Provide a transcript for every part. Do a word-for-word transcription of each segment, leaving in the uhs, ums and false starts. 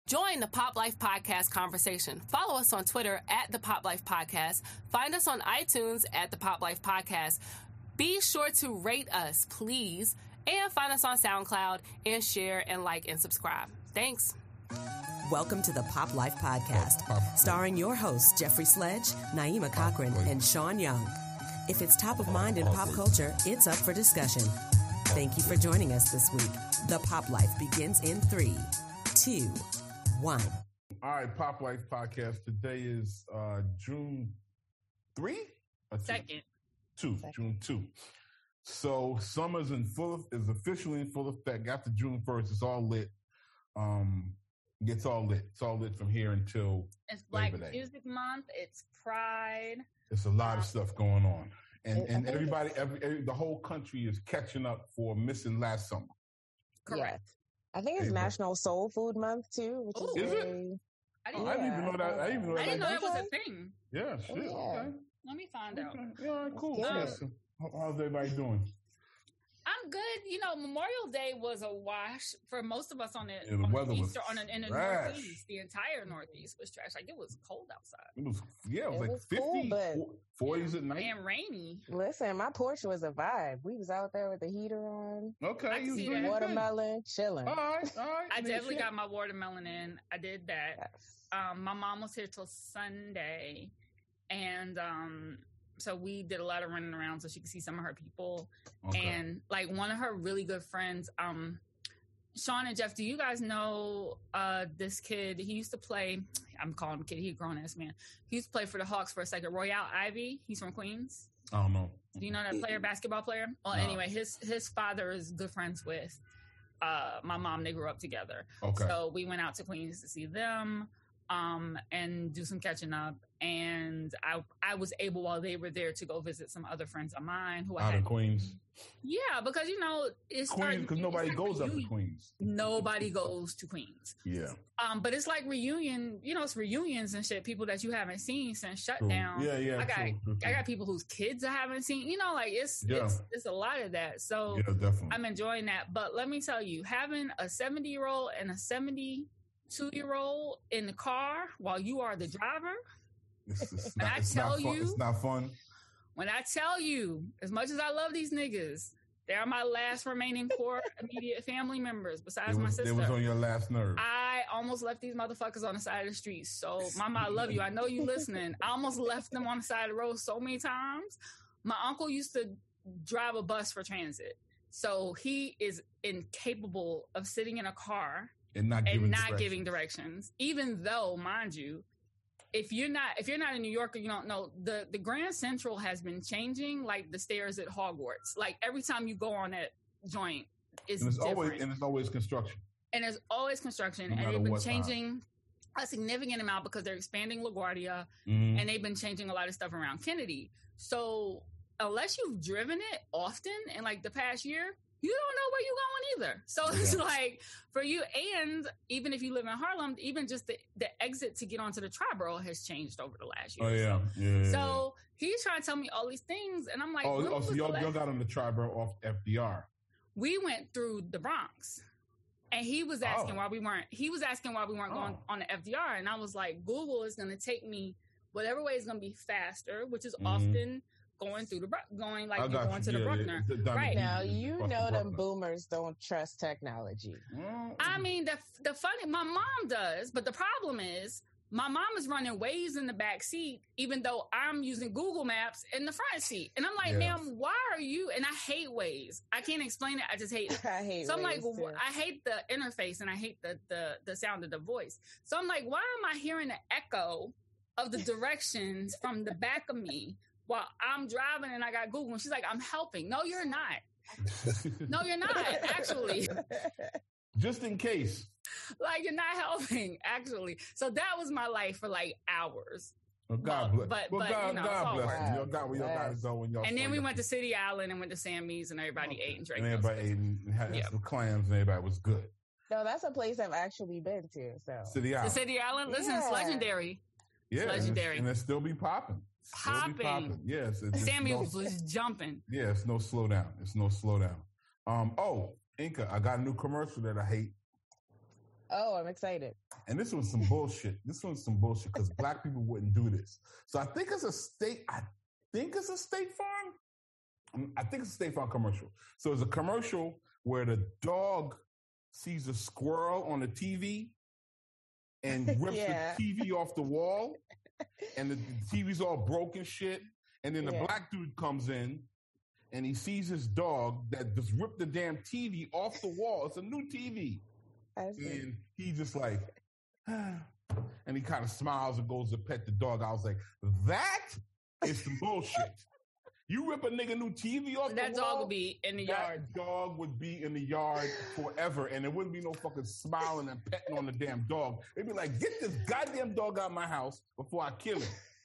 Join the Pop Life Podcast conversation. Follow us on Twitter at the Pop Life Podcast. Find us on iTunes at the Pop Life Podcast. Be sure to rate us, please, and find us on SoundCloud and share and like and subscribe. Thanks. Welcome to the Pop Life Podcast, starring your hosts, Jeffrey Sledge, Naima Cochran, and Sean Young. If it's top of mind in pop culture, it's up for discussion. Thank you for joining us this week. The Pop Life begins in three, two, one. All right, Pop Life Podcast. Today is uh, June third? Second. Two, Second. June second. So summer's in full, is officially in full effect. After June first, it's all lit. Um, it's all lit. It's all lit from here until It's Black Music Month. It's Pride. There's a lot um, of stuff going on. And and everybody, every, every, the whole country is catching up for missing last summer. Correct. Yeah. I think it's hey, National Soul Food Month too. Which Ooh, is, is very, it? I didn't, oh, I didn't even know that. I didn't even know, I didn't that, know that was a thing. Yeah, shit. Oh, yeah. Okay. Let me find okay. out. Yeah, all right, cool. Um, yes. How's everybody doing? I'm good. You know, Memorial Day was a wash for most of us on the, yeah, the on weather the Easter, was on the, in the trash. Northeast. The entire Northeast was trash. Like, it was cold outside. It was, yeah, it was It like was fifty, cool, but- forties at night. And rainy. Listen, my porch was a vibe. We was out there with the heater on, Okay, I you can was see doing that. your thing. watermelon, chilling. All right, all right. I mean, definitely shit. got my watermelon in. I did that. Yes. Um, my mom was here till Sunday. And um, so we did a lot of running around so she could see some of her people. Okay. And like one of her really good friends, um, Sean and Jeff, do you guys know uh, this kid? He used to play, I'm calling him a kid, he's a grown ass man. He used to play for the Hawks for a second. Royale Ivy, he's from Queens. I don't know. Do you know that player, basketball player? Well, No. anyway, his his father is good friends with uh, my mom. They grew up together. Okay. So we went out to Queens to see them um, and do some catching up. And I I was able, while they were there, to go visit some other friends of mine who I Out had. in Queens. Yeah, because, you know, it's Queens, because nobody like goes up to reunion. Queens. Nobody goes to Queens. Yeah. Um, but it's like reunion, you know, it's reunions and shit. People that you haven't seen since True. shutdown. Yeah, yeah. I got true, true, I true. got people whose kids I haven't seen. You know, like it's Yeah. it's it's a lot of that. So Yeah, definitely. I'm enjoying that. But let me tell you, having a seventy year old and a seventy-two year old in the car while you are the driver. It's, it's When not, I it's tell not fun. you- It's not fun. When I tell you, as much as I love these niggas, they are my last remaining core immediate family members besides It my was, sister. it was on your last nerve. I almost left these motherfuckers on the side of the street. So, Mama, I love you. I know you listening. I almost left them on the side of the road so many times. My uncle used to drive a bus for transit. So he is incapable of sitting in a car and not giving and not directions. giving directions. Even though, mind you, if you're not if you're not in New York or you don't know, the, the Grand Central has been changing like the stairs at Hogwarts. Like every time you go on that joint, it's And it's different. always and it's always construction. And there's always construction, No and matter they've been what time. changing a significant amount because they're expanding LaGuardia, Mhm. and they've been changing a lot of stuff around Kennedy. So unless you've driven it often in like the past year, you don't know where you're going either. So it's Yeah. like for you, and even if you live in Harlem, even just the, the exit to get onto the Triborough has changed over the last year. Oh yeah, So, yeah. yeah, so he's trying to tell me all these things, and I'm like, yeah. when oh, oh, was so the y'all, last- y'all got on the Triborough off F D R. we went through the Bronx, and he was asking Oh. why we weren't. He was asking why we weren't going Oh. on the F D R, and I was like, Google is going to take me whatever way is going to be faster, which is Mhm. often going through the Bro- going like I you're got going you. to the Yeah, Bruckner. yeah, down Right. the- Now across you the know them Bruckner. boomers don't trust technology. Well, I mean, the the funny, my mom does, but the problem is my mom is running Waze in the back seat, even though I'm using Google Maps in the front seat. And I'm like, Yeah. ma'am, why are you? And I hate Waze. I can't explain it. I just hate it. I hate So I'm like, Waze, too. I hate the interface and I hate the, the the sound of the voice. So I'm like, why am I hearing the echo of the directions from the back of me while I'm driving and I got Google? And she's like, I'm helping. No, you're not. No, you're not, actually. Just in case. Like, you're not helping, actually. So that was my life for like hours. Well, God Well, bless. but- well, but, God, you know, it's God all bless work. you. Y'all got where y'all got to go when y'all. And then saw we your- went to City Island and went to Sammy's and everybody ate and drank. And It was everybody good. ate and had Yeah. some clams and everybody was good. No, that's a place I've actually been to. So City The Island. City Island, listen, it's Yeah. legendary. yeah, and it's- legendary. And it still be popping. Still be Popping. popping. Yes. It's, it's Samuels no, was jumping. yeah, it's no slowdown. It's no slowdown. Um. Oh, Inca, I got a new commercial that I hate. Oh, I'm excited. And this was some bullshit. This was some bullshit because black people wouldn't do this. So I think it's a state, I think it's a State Farm. I think it's a State Farm commercial. So it's a commercial where the dog sees a squirrel on the T V and rips yeah. the T V off the wall, and the, the T V's all broken shit. And then the yeah. black dude comes in and he sees his dog that just ripped the damn T V off the wall. It's a new T V. And he just like, ah, and he kind of smiles and goes to pet the dog. I was like, that is some bullshit. You rip a nigga new T V off that the wall, dog would be in the that yard. dog would be in the yard forever, and there wouldn't be no fucking smiling and petting on the damn dog. They'd be like, get this goddamn dog out of my house before I kill him.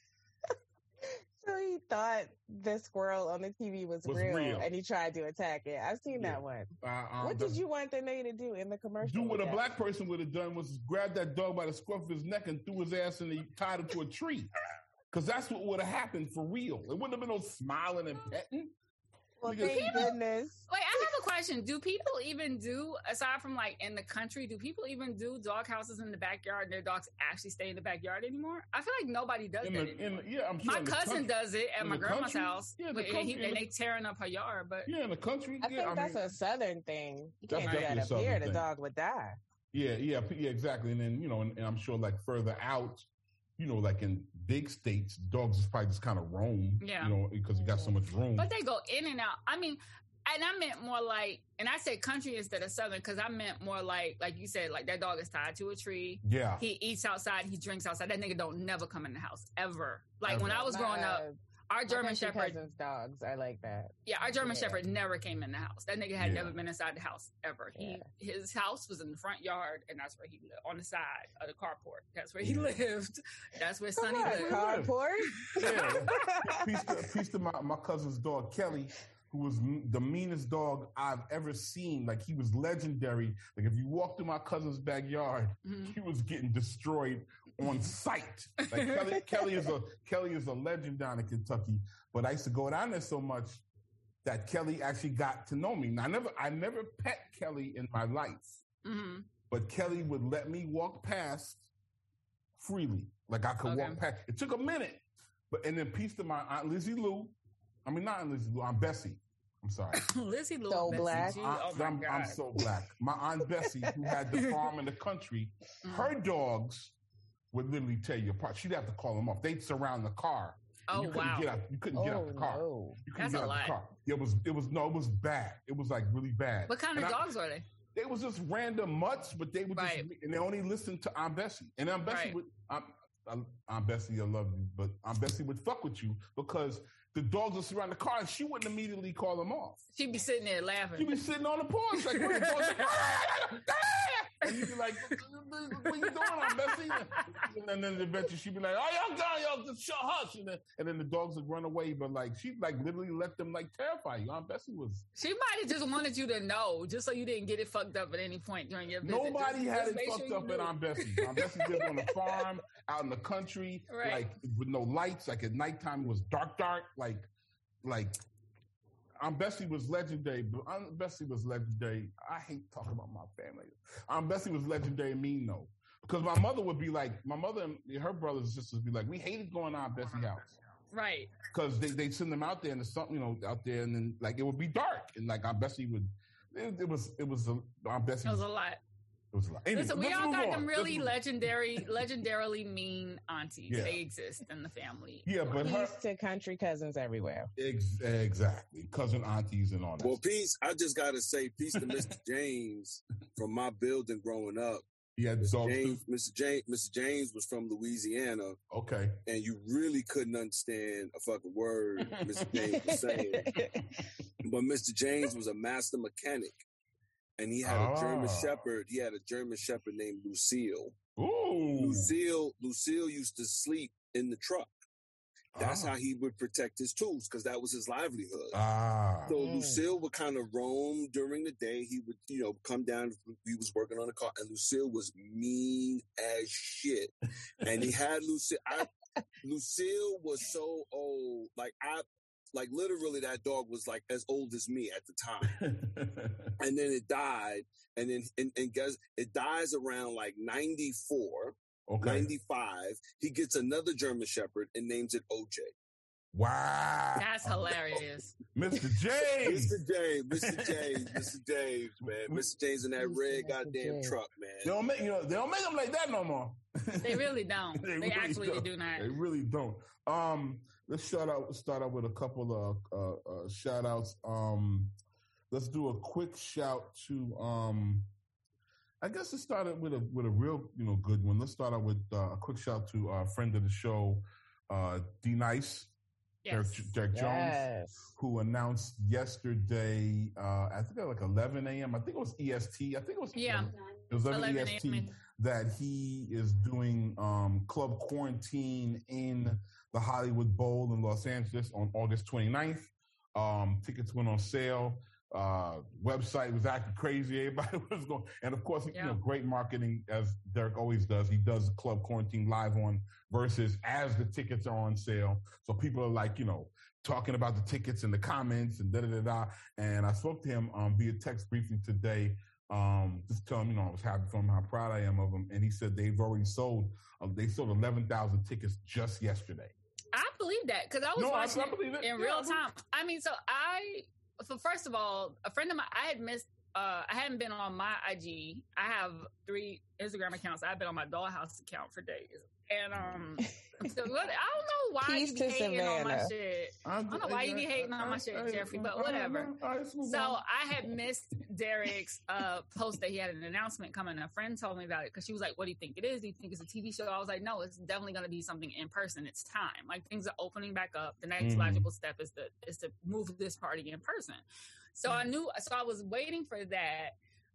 So he thought the squirrel on the T V was, Was real, real. and he tried to attack it. I've seen Yeah. that one. Uh, um, What the- did you want the nigga to do in the commercial? Do what with a that? black person would have done was grab that dog by the scruff of his neck and threw his ass and he tied him to a tree. Because that's what would have happened for real. It wouldn't have been no smiling and petting. Well, Because thank people- goodness. Wait, I have a question. Do people even do, aside from like in the country, do people even do dog houses in the backyard and their dogs actually stay in the backyard anymore? I feel like nobody does In that the, anymore. in, yeah, I'm sure My in the cousin country- does it at in my the grandma's country? house. Yeah, the but he, country- and they tearing up her yard. But Yeah, in the country. I think yeah, I that's mean, a southern thing. You That's can't do that definitely a up southern here. The thing. dog would die. Yeah, yeah, p- yeah, exactly. And then, you know, and, and I'm sure like further out, you know, like in big states, dogs just probably just kind of roam, Yeah. you know, because you got so much room. But they go in and out. I mean, and I meant more like, and I said country instead of southern because I meant more like, like you said, like that dog is tied to a tree. yeah. He eats outside. He drinks outside. That nigga don't never come in the house ever. Like when Ever. I was My, growing up, uh, our my German country Shepherd, cousins' dogs are like that. yeah, our German Yeah. Shepherd never came in the house. That nigga had Yeah. never been inside the house ever. He his house was in the front yard, and that's where he lived on the side of the carport. That's where he lived. That's where Sonny Come on, lived. carport. Yeah. Piece to, piece to my, my cousin's dog, Kelly, who was m- the meanest dog I've ever seen. Like, he was legendary. Like, if you walk through my cousin's backyard, Mhm. he was getting destroyed on sight. Like, Kelly, Kelly is a Kelly is a legend down in Kentucky. But I used to go down there so much that Kelly actually got to know me. Now, I never, I never pet Kelly in my life, hmm but Kelly would let me walk past freely. Like, I could Okay. walk past. It took a minute, but and then piece to my Aunt Lizzie Lou. I mean, not Aunt Lizzie Lou. Aunt Bessie. I'm sorry. Lizzie Lou, So Bessie black. G. Aunt- Oh my I'm, god. I'm so black. My Aunt Bessie, who had the farm in the country, her dogs would literally tear you apart. She'd have to call them off. They'd surround the car. Oh you couldn't wow. Get out, you couldn't get out Oh, the car. no. You couldn't That's get a out the lot. car. It was, it was, no, it was bad. It was like really bad. What kind of And I- dogs were they? They was just random mutts, but they would just, Right. and they only listened to Aunt Bessie. And Aunt Bessie Right. would, Aunt, Aunt- Aunt Bessie, I love you, but Aunt Bessie would fuck with you because the dogs would surround the car and she wouldn't immediately call them off. She'd be sitting there laughing. She'd be sitting on the porch, like, what the dogs like, and you'd be like, what you doing, Aunt Bessie? And then eventually she'd be like, oh, y'all done, y'all just shut hush. And then, and then the dogs would run away, but like, she'd like literally let them like terrify you. Aunt Bessie was, She might have just wanted you to know, just so you didn't get it fucked up at any point during your visit. nobody Just- had just it make fucked sure you up at knew. Aunt Bessie. Aunt Bessie lived on a farm out in the country, Right. like with no lights. Like at nighttime, it was dark, dark. Like, like Aunt Bessie was legendary. But Aunt Bessie was legendary. I hate talking about my family. Aunt Bessie was legendary mean though, because my mother would be like, my mother and her brothers and sisters would be like, we hated going to Aunt Bessie's house. Right. Because they they send them out there and there's something, you know, out there, and then like it would be dark, and like Aunt Bessie would, it, it was it was a, Aunt Bessie It was a lot. it was a lot. Anyway, Listen, we let's all move got on. them Let's really move on. legendary, legendarily mean aunties. Yeah. They exist in the family. Yeah, but her Peace to country cousins everywhere. ex- exactly cousin aunties and all that. Well, peace. I just gotta say peace to Mister James from my building growing up. yeah, Mister dogs too. James, Mister James, Mister James was from Louisiana, Okay. and you really couldn't understand a fucking word Mister James was saying. But Mister James was a master mechanic, and he had a German Ah. Shepherd. He had a German Shepherd named Lucille. Ooh. Lucille, Lucille used to sleep in the truck. That's Ah. how he would protect his tools because that was his livelihood. Ah. So Mm. Lucille would kind of roam during the day. He would, you know, come down. He was working on a car, and Lucille was mean as shit. And he had Lucille. I, Lucille was so old. Like I, Like literally, that dog was like as old as me at the time. And then it died. And then, and, and guess, it dies around like ninety-four, Okay. ninety-five. He gets another German Shepherd and names it O J. Wow. That's hilarious. Mister James. Mister James, Mister James, Mister James, man. Mister James in that red goddamn truck, man. They don't make, you know, they don't make them like that no more. They really don't. They They, really actually don't. do not. They really don't. Um, let's shout out, start out with a couple of uh, uh, shout outs. Um, let's do a quick shout to, um, I guess let's start it with a, with a real, you know, good one. Let's start out with uh, a quick shout to our friend of the show, uh, D Nice. Derek, Yes. Derek Jones, Yes. who announced yesterday, uh, I think at like eleven a.m. I think it was E S T. I think it was Yeah. it was eleven, eleven E S T a.m. that he is doing um, Club Quarantine in the Hollywood Bowl in Los Angeles on August twenty-ninth. Um, tickets went on sale. Uh, website was acting crazy. Everybody was going, and of course, Yeah. you know, great marketing as Derek always does. He does Club Quarantine live on Versus as the tickets are on sale. So people are like, you know, talking about the tickets in the comments and da da da da. And I spoke to him um, via text briefly today. Um, just tell him, you know, I was happy for him, how proud I am of him. And he said they've already sold, uh, they sold eleven thousand tickets just yesterday. I believe that because I was No, I- watching I believe it. it in Yeah, I real believe- time. I mean, so I, so first of all, a friend of mine, I had missed, uh, I hadn't been on my I G. I have three Instagram accounts. I've been on my Dollhouse account for days. And um, so what, I don't know why Peace you to be hating on my Savannah. shit. I don't know why you be hating on my shit, Jeffrey, but whatever. So I had missed Derek's uh, post that he had an announcement coming. A friend told me about it because she was like, "What do you think it is? Do you think it's a T V show?" I was like, "No, it's definitely going to be something in person. It's time. Like things are opening back up. The next Mhm. logical step is to is to move this party in person." So I knew. So I was waiting for that.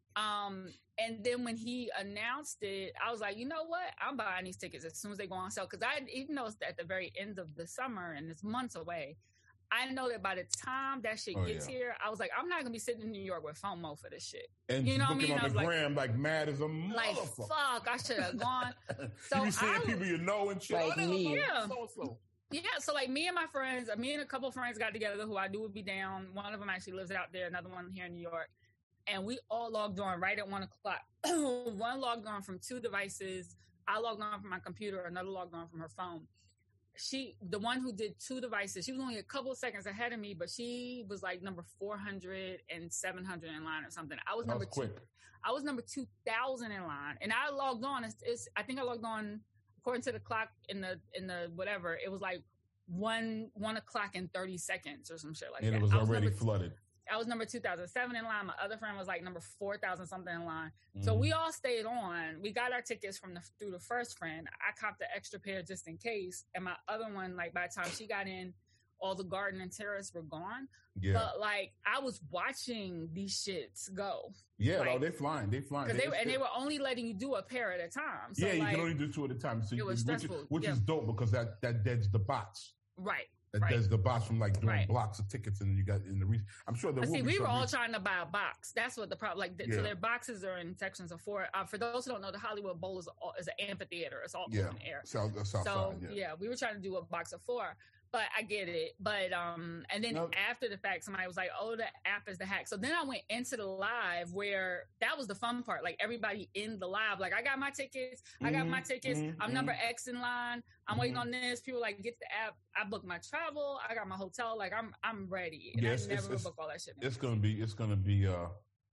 Um, and then when he announced it, I was like, you know what? I'm buying these tickets as soon as they go on sale. Cause I, even though it's at the very end of the summer and it's months away, I know that by the time that shit Oh, gets yeah. here, I was like, I'm not gonna be sitting in New York with FOMO for this shit. And You know what I looking mean? I on was the like- gram like mad as a Like, motherfucker. fuck, I should have gone. So you be seeing I- people you know and shit. Like they me. look Yeah. so-and-so. Yeah, so like me and my friends, me and a couple of friends got together who I knew would be down. One of them actually lives out there, another one here in New York. And we all logged on right at one o'clock. One logged on from two devices. I logged on from my computer, another logged on from her phone. She, the one who did two devices, she was only a couple of seconds ahead of me, but she was like number four hundred and seven hundred in line or something. I was That number was two. quick. I was number two thousand in line, and I logged on. It's, it's I think I logged on according to the clock in the in the whatever. It was like one one o'clock and thirty seconds or some shit like And that. it was I already number, flooded. I was number two thousand seven in line. My other friend was like number four thousand something in line. So Mhm. we all stayed on. We got our tickets from the through the first friend. I copped the extra pair just in case, and my other one, like by the time she got in, all the garden and terrace were gone. Yeah. But like I was watching these shits go. yeah, no, like- they flying. They flying. Because they were, and they were only letting you do a pair at a time. So yeah, you like, can only do two at a time. So it you, was which, stressful, which yeah. is dope because that that deads the bots. right. That Right. deads the bots from like doing Right. blocks of tickets and you got in the re- I'm sure there But will see, be we some were all re- trying to buy a box. That's what the problem. Like, th- Yeah. so their boxes are in sections of four. Uh, for those who don't know, the Hollywood Bowl is all, is an amphitheater. It's all yeah, open air. south, uh, south So side. Yeah. yeah, we were trying to do a box of four. But I get it. But um, and then No. after the fact, somebody was like, "Oh, the app is the hack." So then I went into the live where that was the fun part. Like everybody in the live, like I got my tickets, I got my Mhm, tickets. mhm, I'm number X in line. I'm waiting Mhm. on this. People like get the app. I booked my travel. I got my hotel. Like I'm I'm ready. And Yes, I it's- never it's- book all that shit. It's gonna be it's gonna be uh,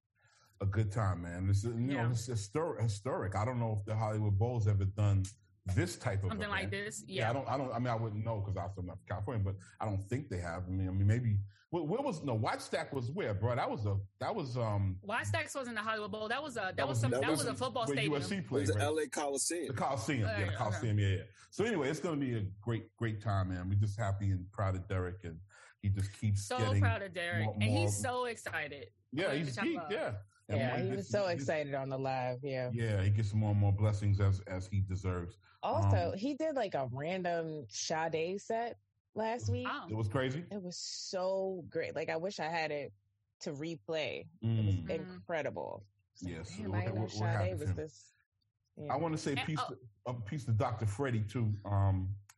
a good time, man. It's you Yeah. know it's historic. Historic. I don't know if the Hollywood Bowl's ever done this type of Something like event. this. Yeah, Yeah. I don't. I don't. I mean, I wouldn't know because I'm from California, but I don't think they have. I mean, I mean, maybe. Where, where was no White Stack was where, bro? That was a that was um. Why Stacks wasn't the Hollywood Bowl. That was a that, That was was- some that that, was was, a football where stadium. U S C It played, was the right? L A Coliseum. The Coliseum, Oh, yeah, the yeah, Coliseum, yeah, yeah. So anyway, it's going to be a great, great time, man. We're just happy and proud of Derek, and he just keeps So getting proud of Derek, more- and more- he's so excited. Yeah, Like, he's which I geek, love. yeah. And Yeah, more- he gets- was so gets- excited on the live. Yeah. Yeah, he gets more and more blessings as as he deserves. Also, Um, he did like a random Sade set last week. Oh. It was crazy. It was so great. Like I wish I had it to replay. It was Mm. Mhm. incredible. So, Yes, damn, we're- I didn't know we're- we're happy Sade for was him. this. Yeah. I want to say And- peace, oh. to, a piece to Doctor Freddie too, um,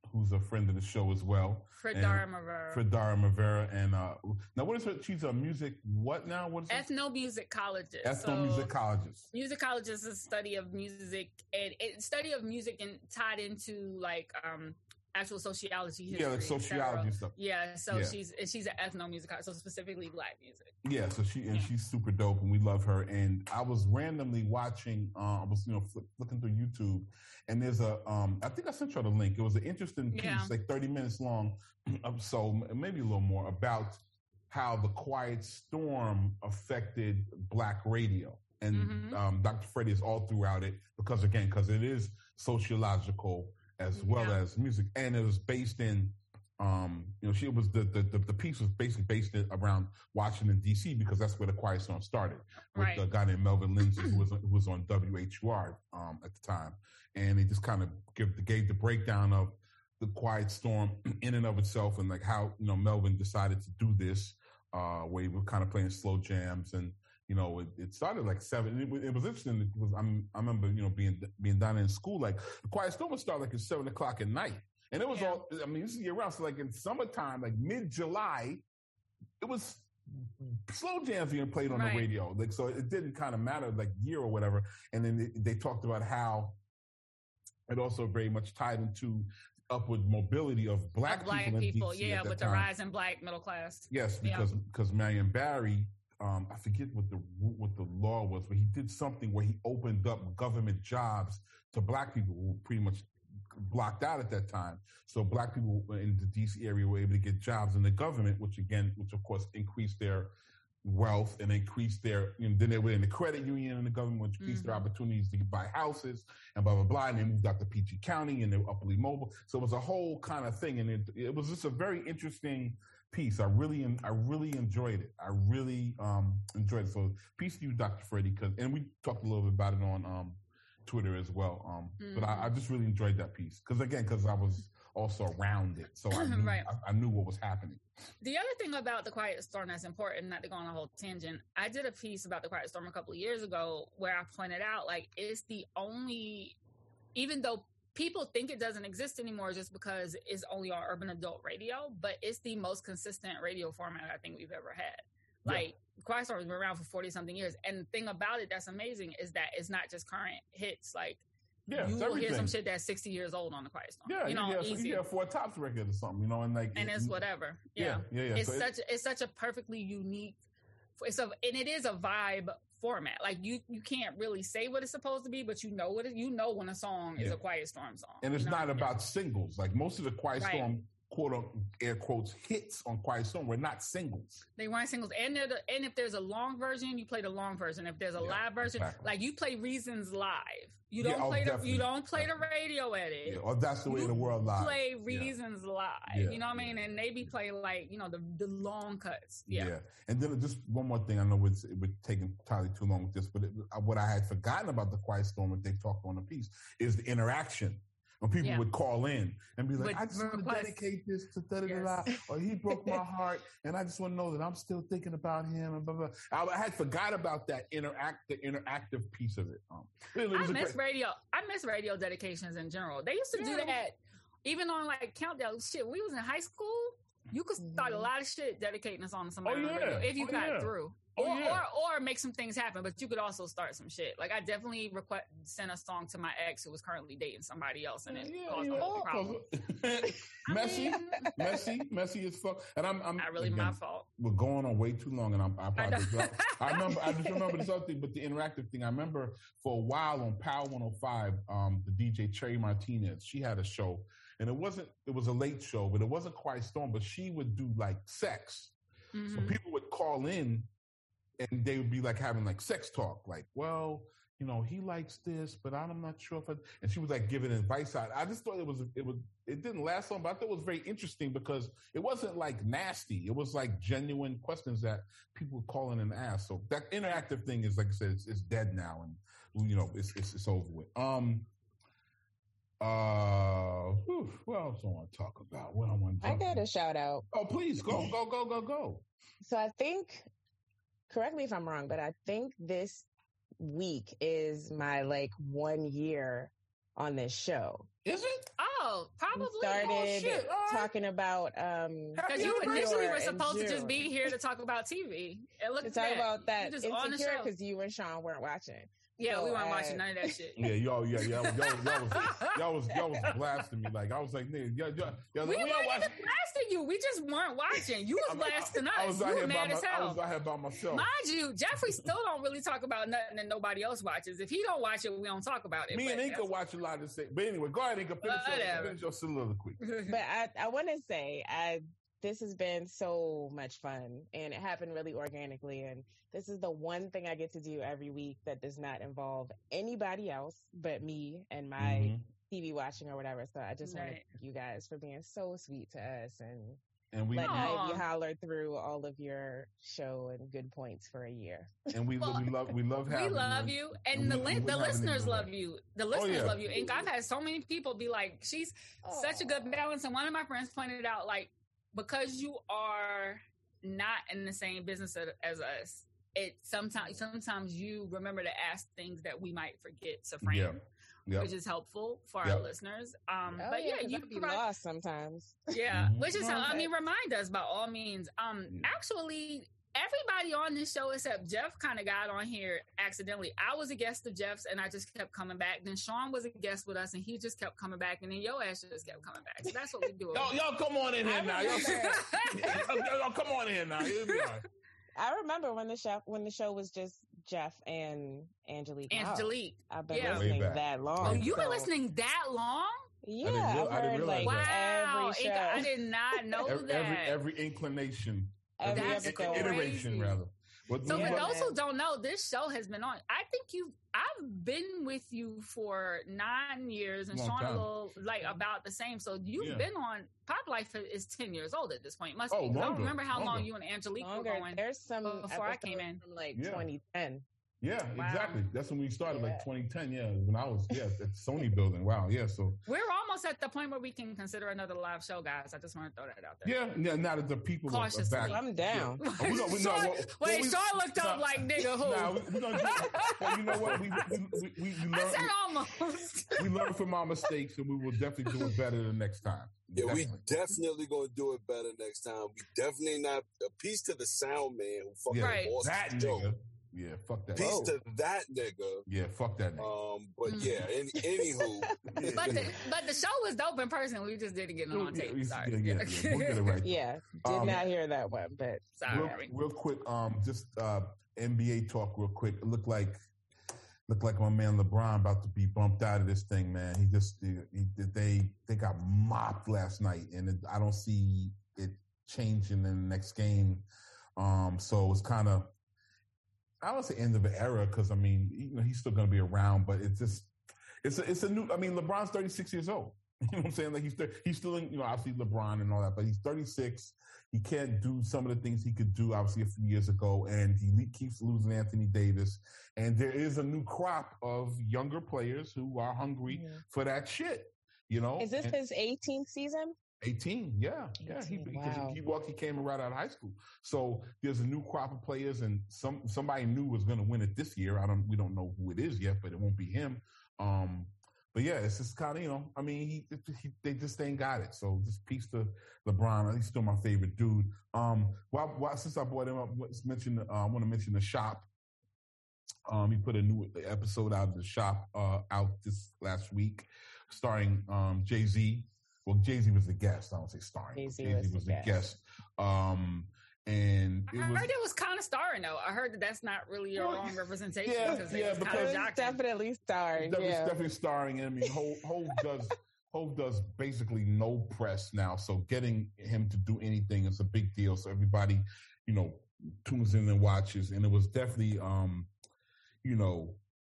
who's a friend of the show as well. Fredara Mavera. Fredara Mavera. And uh, now, what is her? She's a music, what now? What is it? Ethnomusicologist. Ethnomusicologist. So, musicologist is a study of music, and it, study of music and tied into like um, actual sociology history. Yeah, like sociology stuff. Yeah, so yeah. she's she's an ethnomusicologist, so specifically Black music. Yeah, so she and yeah. she's super dope, and we love her. And I was randomly watching, uh, I was you know fl- looking through YouTube, and there's a, um, I think I sent you the link. It was an interesting piece, yeah. like thirty minutes long, so maybe a little more, about how the Quiet Storm affected Black radio. And mm-hmm. um, Doctor Freddie is all throughout it because, again, because it is sociological as well yeah. as music, and it was based in. Um, you know, she was the, the the the piece was basically based around Washington D C because that's where the Quiet Storm started with right. a guy named Melvin Lindsay who was who was on W H U R um, at the time, and they just kind of give gave the breakdown of the Quiet Storm in and of itself and like how you know Melvin decided to do this, uh, where he was kind of playing slow jams and you know it, it started like seven. It, it was interesting because I'm, I remember you know being being down in school like the Quiet Storm would start like at seven o'clock at night. And it was yeah. all, I mean, this is year round. So like in summertime, like mid-July, it was slow jams being played on right. the radio. Like, so it didn't kind of matter like year or whatever. And then they, they talked about how it also very much tied into upward mobility of black, of black people, people. in D C yeah, with time. the rise in Black middle class. Yes, because, yeah. because Marion Barry, um, I forget what the, what the law was, but he did something where he opened up government jobs to Black people who were pretty much blocked out at that time. So Black people in the D C area were able to get jobs in the government, which again, which of course increased their wealth and increased their, you know, then they were in the credit union and the government, which increased mm-hmm. their opportunities to buy houses and blah, blah, blah. And they moved out to P G County and they were upperly mobile. So it was a whole kind of thing. And it, it was just a very interesting piece. I really, I really enjoyed it. I really um, enjoyed it. So peace to you, Doctor Freddie. Cause, and we talked a little bit about it on, um, Twitter as well. Um, mm-hmm. But I, I just really enjoyed that piece. Cause again, cause I was also around it. So I knew, right. I, I knew what was happening. The other thing about the Quiet Storm that's important, not to go on a whole tangent, I did a piece about the Quiet Storm a couple of years ago where I pointed out, like, it's the only, even though people think it doesn't exist anymore just because it's only on urban adult radio, but it's the most consistent radio format I think we've ever had. Like, yeah. Quiet Storm has been around for forty something years. And the thing about it that's amazing is that it's not just current hits. Like, yeah, you will everything. hear some shit that's sixty years old on the Quiet Storm. Yeah, you know, yeah, so you hear a Four Tops record or something, you know, and like, and it, it's whatever. Yeah, yeah, yeah. yeah. It's so such it's such a perfectly unique. It's a and it is a vibe format. Like you, you can't really say what it's supposed to be, but you know what it, you know when a song is yeah. a Quiet Storm song. And it's you know? not about yeah. singles. Like most of the Quiet right. Storm. Quote unquote, air quotes, hits on Quiet Storm were not singles. They weren't singles. And the, and if there's a long version, you play the long version. If there's a yeah, live version, exactly. like you play Reasons live. You don't yeah, play oh, the you don't play definitely. the radio edit. Yeah, or That's the Way you of the World live. Play Reasons yeah. live. Yeah, you know what yeah. I mean? And they be playing like, you know, the, the long cuts. Yeah. yeah. And then just one more thing. I know it's, it would take entirely too long with this, but it, what I had forgotten about the Quiet Storm, what they talked on the piece, is the interaction. When people yeah. would call in and be like, With I just want to dedicate this to da da da da, or he broke my heart, and I just want to know that I'm still thinking about him, and blah blah. I, I had forgot about that interact, the interactive piece of it. Um, it, it I miss great... radio. I miss radio dedications in general. They used to yeah. do that, even on like countdown shit. When we was in high school, you could start a lot of shit dedicating a song to somebody oh, yeah. on radio if you oh, got yeah. through. Oh, or, yeah. or or make some things happen, but you could also start some shit. Like I definitely request sent a song to my ex who was currently dating somebody else, and it yeah, caused yeah. a whole problem. messy, I mean, messy, messy as fuck. And I'm, I'm not really again, my fault. We're going on way too long, and I'm, I apologize. I, I remember, I just remember this other thing, but the interactive thing. I remember for a while on Power one oh five, um, the D J Cherry Martinez, she had a show, and it wasn't. It was a late show, but it wasn't Quiet Storm. But she would do like sex, mm-hmm. so people would call in. And they would be like having like sex talk, like, well, you know, he likes this, but I'm not sure if I, and she was like giving advice out. I just thought it was, it was, it didn't last long, but I thought it was very interesting because it wasn't like nasty. It was like genuine questions that people would call in and ask. So that interactive thing is, like I said, it's, it's dead now. And, you know, it's, it's, it's over with. Um, uh, whew, what else do I want to talk about? What I want to I got a shout out. Oh, please go, go, go, go, go. So I think, correct me if I'm wrong, but I think this week is my like one year on this show. Is it? Oh, Oh, probably. We started Oh, shit. All right. talking about um Because you Yeah, initially Endure were in supposed to just June. be here to talk about T V. And look to at talk that. about that You just on the Insecure show. because you and Sean weren't watching. Yeah, So, we weren't uh, watching none of that shit. Yeah, y'all, yeah, y'all, y'all, y'all, was, y'all was, y'all was blasting me. Like I was like, nigga, y'all, y'all, y'all We like, weren't all even watch- blasting you. We just weren't watching. You was I'm- blasting I, I us. was out You here were by mad my, as I hell. was out here by myself. Mind you, Jeffrey still don't really talk about nothing that nobody else watches. If he don't watch it, we don't talk about it. Me but and Inka that's- watch a lot of the same. But anyway, go ahead, Inka. Finish, your, Whatever. finish your soliloquy. But I, I want to say, I this has been so much fun, and it happened really organically. And this is the one thing I get to do every week that does not involve anybody else but me and my Mhm. T V watching or whatever. So I just want to Right. thank you guys for being so sweet to us and And we letting Aw. Ivy holler through all of your show and good points for a year. and we Well, we love we love We having love you. you, and, And the we- li- we the having it listeners anyway. love you. The listeners yeah. love you. And I've had so many people be like, "She's such a good balance." And one of my friends pointed out, like, because you are not in the same business as, as us, it sometimes sometimes you remember to ask things that we might forget to frame, Yeah. Yep. which is helpful for Yep. our listeners. Um, Oh, but yeah, 'cause you I'd be provide- lost sometimes. yeah, Mhm. which is how I Okay. mean, remind us by all means. Um, Yeah. actually, everybody on this show except Jeff kind of got on here accidentally. I was a guest of Jeff's, and I just kept coming back. Then Sean was a guest with us, and he just kept coming back. And then your ass just kept coming back. So that's what we do. Y'all, y'all come on in here I now. Y'all, remember- y'all, y'all come on in here now. It'll be all right. I remember when the show when the show was just Jeff and Angelique. Howe. Angelique. I've been Yeah. listening Way back. that long. Oh, you've been so- listening that long? Yeah, I didn't real- I've I didn't heard realize like that. Wow, every show. Inka, I did not know Every, that. every every inclination, Every every episode. iteration Crazy. rather. What, So what- for Yeah. those who don't know, this show has been on. I think you. I've been with you for nine years, and Long Sean a time. little like about the same. So you've Yeah. been on. Pop Life is ten years old at this point. It must Oh, be. 'Cause I don't longer, remember how long longer. you and Angelique Longer. were going. There's some before I came episodes in. from like Yeah. twenty ten. Yeah, Wow. exactly. That's when we started, like Yeah. twenty ten. Yeah, when I was yeah at the Sony building. Wow. Yeah. So We're almost at the point where we can consider another live show, guys. I just want to throw that out there. yeah, yeah. Now that the people are, are Cautiously. back. I'm down. Yeah. Oh, we gonna- we- no, Sean- well- wait, well, we- Sean looked up nah, like nigga who? Nah, we, we gonna do, well, you know what? We we we, we, we, I said learn, almost. we learn from our mistakes, and we will definitely do it better the next time. Yeah, we Definitely. definitely gonna do it better next time. We definitely not a piece to the sound man who fucking Yeah, Right. lost that his show. nigga. Yeah, fuck that. Piece Oh. to that nigga. Yeah, fuck that nigga. Um, but Mm. yeah, any, anywho, Yeah. But the but the show was dope in person. We just didn't get it on Yeah, tape. yeah, Sorry. yeah, yeah, yeah. We'll get it right. Yeah, did Um, not hear that one, but Real, Sorry. real quick, um, just uh, N B A talk, real quick. It looked like, looked like my man LeBron about to be bumped out of this thing, man. He just, he, he, they, they got mopped last night, and it, I don't see it changing in the next game. Um, so it's kind of, I don't say end of an era because I mean, you know, he's still going to be around, but it's just, it's a, it's a new. I mean, LeBron's thirty-six years old. You know what I'm saying? Like he's thir- he's still in, you know, obviously LeBron and all that, but he's thirty-six. He can't do some of the things he could do, obviously, a few years ago, and he le- keeps losing Anthony Davis. And there is a new crop of younger players who are hungry Mhm. for that shit. You know, is this And- his eighteenth season? eighteen, yeah, yeah. He, eighteen, because wow. he, he walked, he came right out of high school. So there's a new crop of players, and some somebody new was going to win it this year. I don't, we don't know who it is yet, but it won't be him. Um, but yeah, it's just kind of, you know, I mean, he, he they just ain't got it. So just peace to LeBron. He's still my favorite dude. Um, while, while since I brought him up, let's mention. Uh, I want to mention The Shop. Um, he put a new episode out of The Shop uh, out this last week, starring um, Jay-Z. Well, Jay-Z was the guest. I don't say starring. Jay-Z Jay-Z was was the the guest. Um, and I it heard was, it was kind of starring though. I heard that that's not really your Well, wrong representation yeah, because yeah, it was because- kind It of was shocking. definitely starring. That was Yeah. definitely starring. I mean, Hove, Hove does Hove does basically no press now, so getting him to do anything is a big deal. So everybody, you know, tunes in and watches, and it was definitely, um, you know,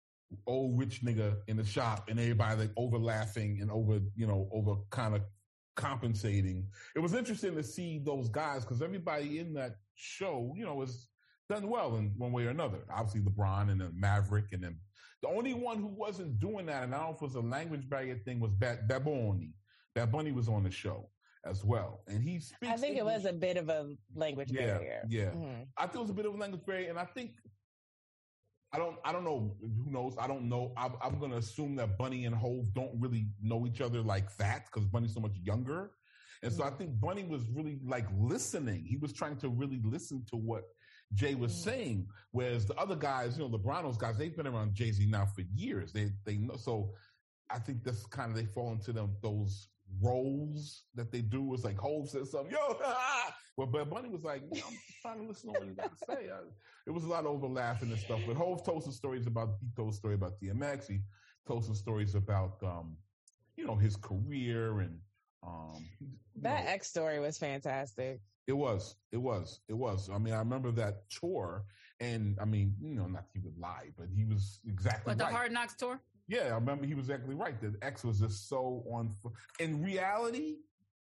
old rich nigga in the shop, and everybody like over laughing and over, you know, over kind of compensating. It was interesting to see those guys because everybody in that show, you know, was done well in one way or another. Obviously, LeBron and then Maverick, and then the only one who wasn't doing that, and I don't know if it was a language barrier thing, was Bad Bad Bunny. Bad Bunny was on the show as well, and he speaks. I think it was English. a bit of a language Yeah, barrier. yeah. Mhm. I think it was a bit of a language barrier, and I think I don't. I don't know. Who knows? I don't know. I'm, I'm going to assume that Bunny and Hove don't really know each other like that because Bunny's so much younger, and so I think Bunny was really like listening. He was trying to really listen to what Jay was mm. saying, whereas the other guys, you know, LeBron, guys, they've been around Jay-Z now for years. They they know. So I think that's kind of they fall into them those roles that they do. It's like Hove says something, yo, ah! Well, but Bunny was like, yeah, I'm just trying to listen to what you got to say. I, it was a lot of overlapping and stuff. But Hove told some stories about, he told a story about D M X. He told some stories about, um, you know, his career and um, that know, X story was fantastic. It was, it was, it was. I mean, I remember that tour, and I mean, you know, not he would lie, but he was exactly what, the right. Hard Knocks tour? Yeah, I remember he was exactly right. That X was just so on. In reality,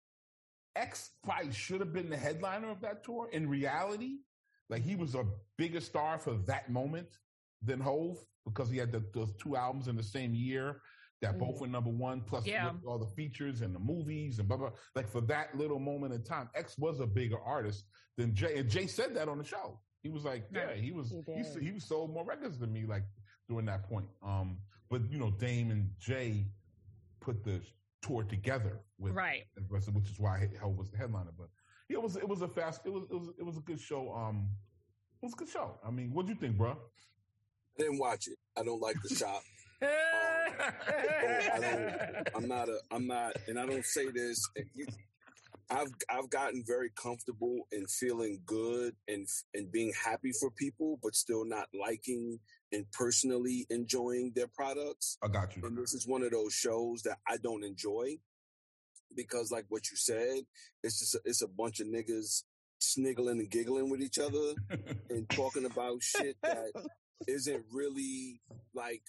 X probably should have been the headliner of that tour. In reality, like he was a bigger star for that moment than Hove because he had the, those two albums in the same year that mm. both were number one, plus yeah. all the features and the movies and blah, blah. Like for that little moment in time, X was a bigger artist than Jay. And Jay said that on the show. He was like, yeah, he was, he, he, he sold more records than me like during that point. Um, but, you know, Dame and Jay put the tour together with, right, which is why Hov was the headliner. But yeah, it was it was a fast, it was it was it was a good show. Um, it was a good show. I mean, what'd you think, bro? I didn't watch it. I don't like The Shop. um, I don't, I'm not a. I'm not, and I don't say this. You, I've I've gotten very comfortable in feeling good and and being happy for people, but still not liking and personally enjoying their products. I got you. And this is one of those shows that I don't enjoy because, like what you said, it's just a, it's a bunch of niggas sniggling and giggling with each other and talking about shit that isn't really like.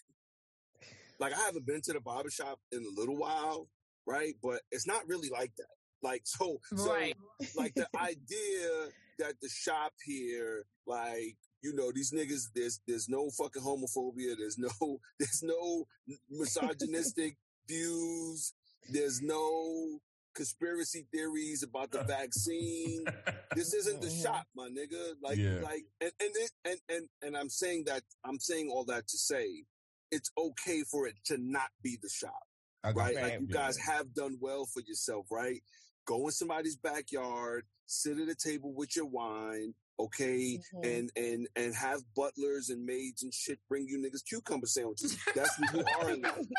Like I haven't been to the barbershop in a little while, right? But it's not really like that. Like so, right. so like the idea that the shop here, like. You know, these niggas, there's there's no fucking homophobia. There's no there's no misogynistic views. There's no conspiracy theories about the vaccine. This isn't the shop, my nigga. Like, yeah. like, and and, it, and and and I'm saying that I'm saying all that to say it's okay for it to not be the shop, right? right? Like you yeah. guys have done well for yourself, right? Go in somebody's backyard, sit at a table with your wine. Okay, mm-hmm. and and and have butlers and maids and shit bring you niggas cucumber sandwiches. That's what you are in life.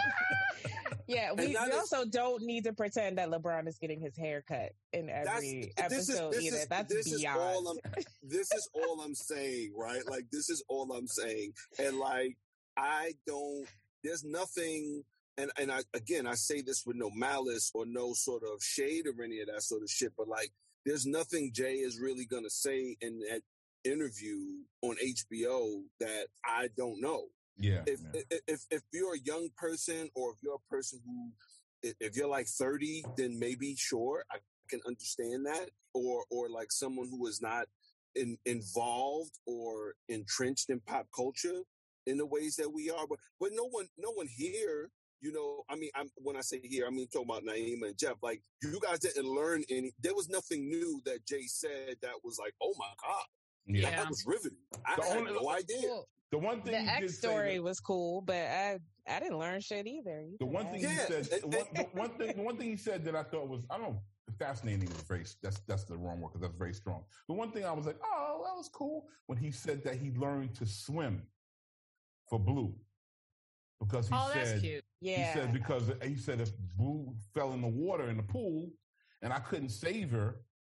Yeah, we, we is, also don't need to pretend that LeBron is getting his hair cut in every episode is, either. Is, that's this beyond. Is all I'm, this is all I'm saying, right? Like this is all I'm saying, and like I don't. There's nothing. And and I again I say this with no malice or no sort of shade or any of that sort of shit, but like. There's nothing Jay is really going to say in that interview on H B O that I don't know. Yeah if, yeah. if if if you're a young person or if you're a person who, if you're like thirty, then maybe sure I can understand that. Or or like someone who is not in, involved or entrenched in pop culture in the ways that we are. But but no one no one here. You know, I mean, I'm, when I say here, I mean, talking about Naima and Jeff, like, you guys didn't learn any, there was nothing new that Jay said that was like, oh my God. Yeah. Like, that was riveting. I the had only, no idea. The one thing the X story that, was cool, but I I didn't learn shit either. You the one thing yeah. he said, the one, the one thing, the one thing he said that I thought was, I don't know, fascinating was very, that's, that's the wrong word because that's very strong. The one thing I was like, oh, that was cool when he said that he learned to swim for Blue. Because he oh, said, that's cute. Yeah. He said because he said if Blue fell in the water in the pool and I couldn't save her,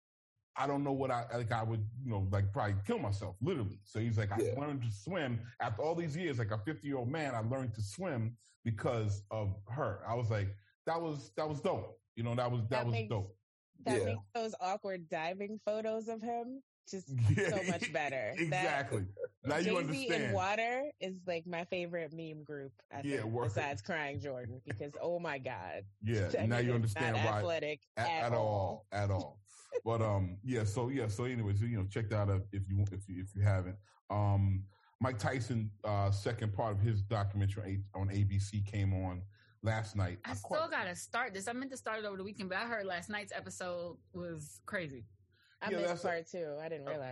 I don't know what I like. I would, you know, like probably kill myself, literally. So he's like, yeah. I learned to swim after all these years. Like a fifty-year-old man, I learned to swim because of her. I was like, that was that was dope. You know, that was that, that was makes, dope. That yeah. makes those awkward diving photos of him just yeah, so much better. Exactly. That, now you Jay-Z understand. in water is like my favorite meme group. I yeah, think, besides Crying Jordan, because oh my God. Yeah, now you understand not why. Athletic at, at, at all. all, at all. But um, yeah. So yeah. So anyways, you know, check that out if you if you if you haven't. Um, Mike Tyson, uh, second part of his documentary on A B C came on last night. I, I still quite, gotta start this. I meant to start it over the weekend, but I heard last night's episode was crazy. I yeah, missed part two. I didn't realize.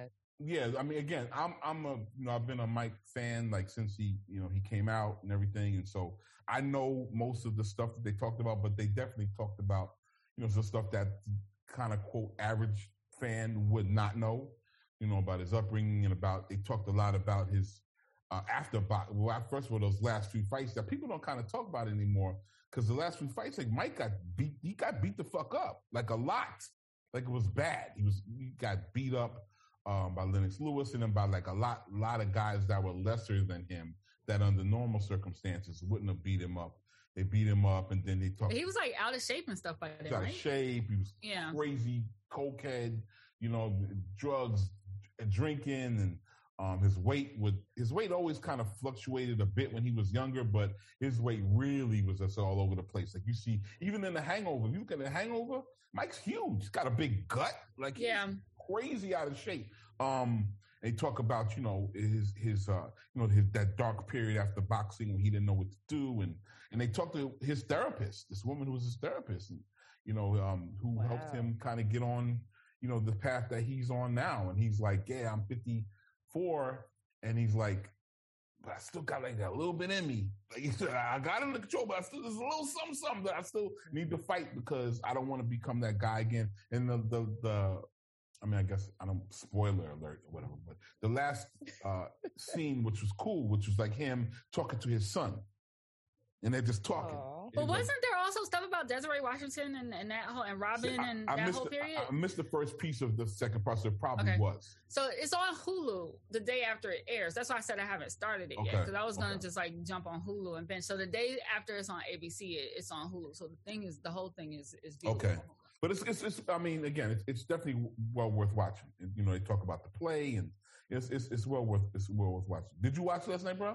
Yeah, I mean, again, I'm I'm a you know I've been a Mike fan like since he you know he came out and everything, and so I know most of the stuff that they talked about, but they definitely talked about you know some stuff that kind of quote average fan would not know, you know, about his upbringing and about they talked a lot about his uh, after well first of all those last few fights that people don't kind of talk about anymore because the last few fights like Mike got beat he got beat the fuck up like a lot like it was bad he was he got beat up. Um, by Lennox Lewis and then by like a lot, lot of guys that were lesser than him that under normal circumstances wouldn't have beat him up. They beat him up and then they talked. He was like out of shape and stuff like that, out right? of shape. He was yeah. crazy, cokehead, you know, drugs, drinking, and um, his weight would his weight always kind of fluctuated a bit when he was younger, but his weight really was just all over the place. Like you see, even in The Hangover, if you look at The Hangover, Mike's huge. He's got a big gut. Like yeah. He's crazy out of shape. Um, they talk about, you know, his, his, uh, you know, his, that dark period after boxing when he didn't know what to do. And, and they talked to his therapist, this woman who was his therapist, and, you know, um, who wow. helped him kind of get on, you know, the path that he's on now. And he's like, yeah, I'm fifty-four. And he's like, but I still got like that little bit in me. Like he said, I got it under control, but I still, there's a little something, something that I still need to fight because I don't want to become that guy again. And the, the, the, I mean, I guess I don't spoiler alert or whatever, but the last uh, scene, which was cool, which was like him talking to his son, and they're just talking. But wasn't like, there also stuff about Desiree Washington and, and that whole and Robin I, and I that whole the, period? I, I missed the first piece of the second part, so it probably okay. was. So it's on Hulu the day after it airs. That's why I said I haven't started it okay. yet because I was gonna okay. just like jump on Hulu and binge. So the day after it's on A B C, it, it's on Hulu. So the thing is, the whole thing is is beautiful. Okay. But it's, it's, it's, I mean, again, it's, it's definitely well worth watching. And, you know, they talk about the play and it's, it's, it's well worth, it's well worth watching. Did you watch last night, bro?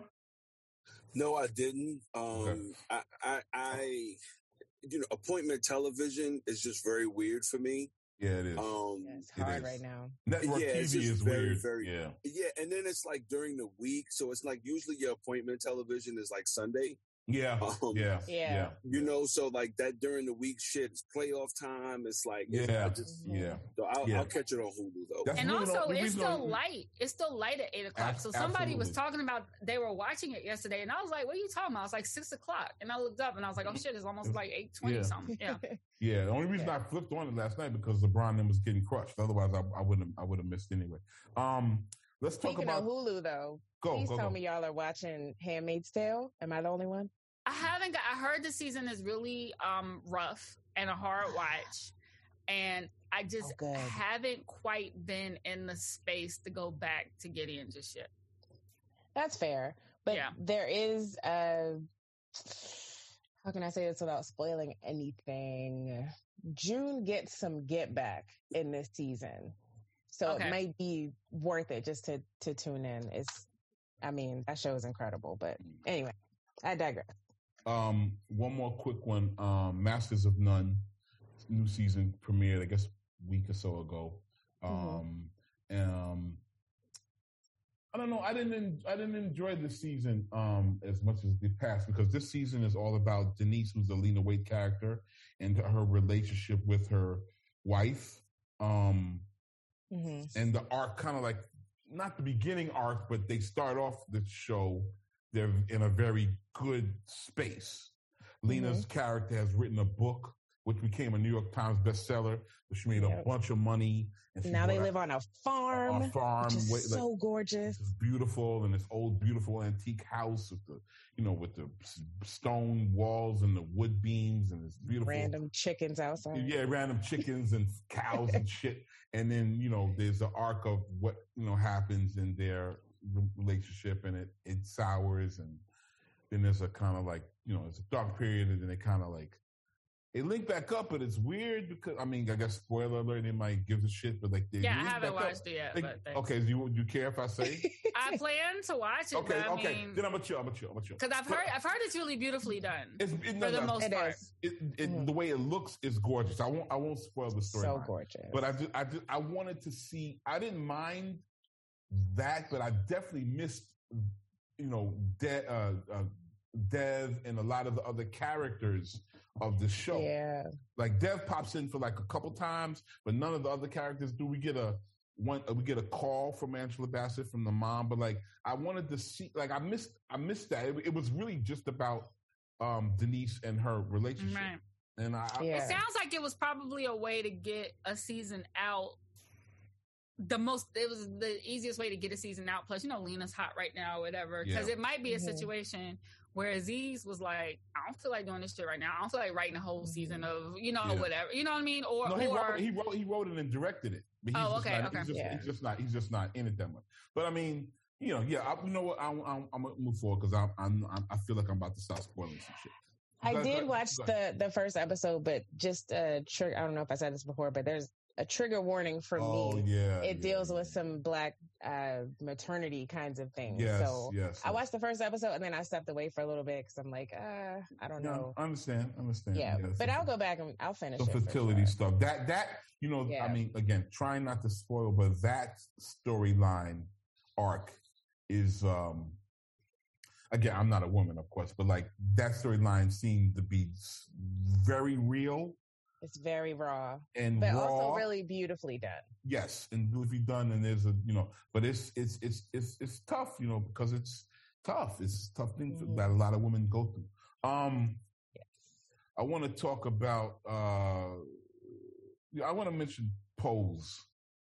No, I didn't. Um, okay. I, I, I, you know, appointment television is just very weird for me. Yeah, it is. Um, yeah, it's hard right now. Network yeah, T V is very, weird. Very, yeah. Yeah. And then it's like during the week. So it's like usually your appointment television is like Sunday. Yeah, um, yeah, yeah, yeah. You know, so like that during the week shit, it's playoff time. It's like, yeah, I just, yeah. So I'll, yeah. I'll catch it on Hulu though. That's and really also, it's still on, light. It's still light at eight o'clock. Ab- so somebody absolutely. was talking about they were watching it yesterday, and I was like, "What are you talking about?" It's like six o'clock, and I looked up and I was like, "Oh shit, it's almost like eight twenty yeah. something." Yeah, yeah. The only reason yeah. I flipped on it last night because LeBron was getting crushed. Otherwise, I, I wouldn't, I would have missed anyway. Um, let's talk Speaking about of Hulu though. Go, please go, tell go. me y'all are watching Handmaid's Tale. Am I the only one? I haven't got, I heard the season is really um, rough and a hard watch. And I just oh, haven't quite been in the space to go back to get in just yet. That's fair. But yeah. there is, uh, how can I say this without spoiling anything? June gets some get back in this season. So okay. it might be worth it just to, to tune in. It's, I mean, that show is incredible. But anyway, I digress. Um, one more quick one. Um, Masters of None, new season premiered, I guess, a week or so ago. Um, mm-hmm. um, I don't know. I didn't. I didn't enjoy this season um, as much as the past because this season is all about Denise, who's the Lena Waithe character, and her relationship with her wife. Um, mm-hmm. And the arc, kind of like not the beginning arc, but they start off the show. They're in a very good space. Mm-hmm. Lena's character has written a book, which became a New York Times bestseller. She made yep. a bunch of money. And she now they live on a farm. A farm. Which is Wait, so like, gorgeous. It's beautiful. And this old, beautiful antique house with the, you know, with the stone walls and the wood beams and it's beautiful. Random chickens outside. Yeah, random chickens and cows and shit. And then, you know, there's the arc of what, you know, happens in their relationship and it, it sours and then there's a kind of like, you know, it's a dark period and then they kind of like, they link back up, but it's weird because, I mean, I guess spoiler alert, they might give a shit, but like, they yeah, I haven't watched up. it yet. They, but okay, do you, do you care if I say? I plan to watch it. Okay, but I okay, mean, then I'm a chill, I'm a chill, I'm a chill. Because I've heard, I've heard it's really beautifully done. It's, it, for no, the no, most it part. Is. It, it, mm-hmm. The way it looks is gorgeous. I won't, I won't spoil the story. So line. gorgeous. But I just, I just, I wanted to see. I didn't mind that, but I definitely missed, you know, De, uh, uh, Dev and a lot of the other characters of the show. Yeah. Like Dev pops in for like a couple times, but none of the other characters do. We get a one, we get a call from Angela Bassett from the mom, but like I wanted to see, like I missed, I missed that. It, it was really just about um, Denise and her relationship. Right. And I, yeah. It sounds like it was probably a way to get a season out. The most, it was the easiest way to get a season out. Plus, you know, Lena's hot right now, or whatever. Because yeah. it might be a mm-hmm. situation where Aziz was like, I don't feel like doing this shit right now. I don't feel like writing a whole mm-hmm. season of, you know, yeah. whatever. You know what I mean? Or, no, he, or wrote, he wrote, he wrote it and directed it. But he's oh, okay, not, okay. He's just, yeah. he's just not, he's just not in it that much. But I mean, you know, yeah, I, you know what? I, I, I'm gonna move forward because I, I'm, I'm, I feel like I'm about to start spoiling some shit. I go, did go, watch go the, the first episode, but just uh, trigger. I don't know if I said this before, but there's a trigger warning for oh, me. Yeah, it yeah, deals yeah. with some black uh, maternity kinds of things. Yes, so yes, I watched the first episode and then I stepped away for a little bit because I'm like, uh, I don't yeah, know. I understand, I understand. Yeah, yes, but I'll go back and I'll finish the it. fertility sure. stuff. That that you know, yeah. I mean, again, trying not to spoil, but that storyline arc is. um Again, I'm not a woman, of course, but like that storyline seemed to be very real. It's very raw, and but raw. also really beautifully done. Yes, and beautifully done. And there's a, you know, but it's it's it's it's it's tough, you know, because it's tough. It's a tough thing mm-hmm. that a lot of women go through. Um, yes. I want to talk about. Uh, I want to mention Pose.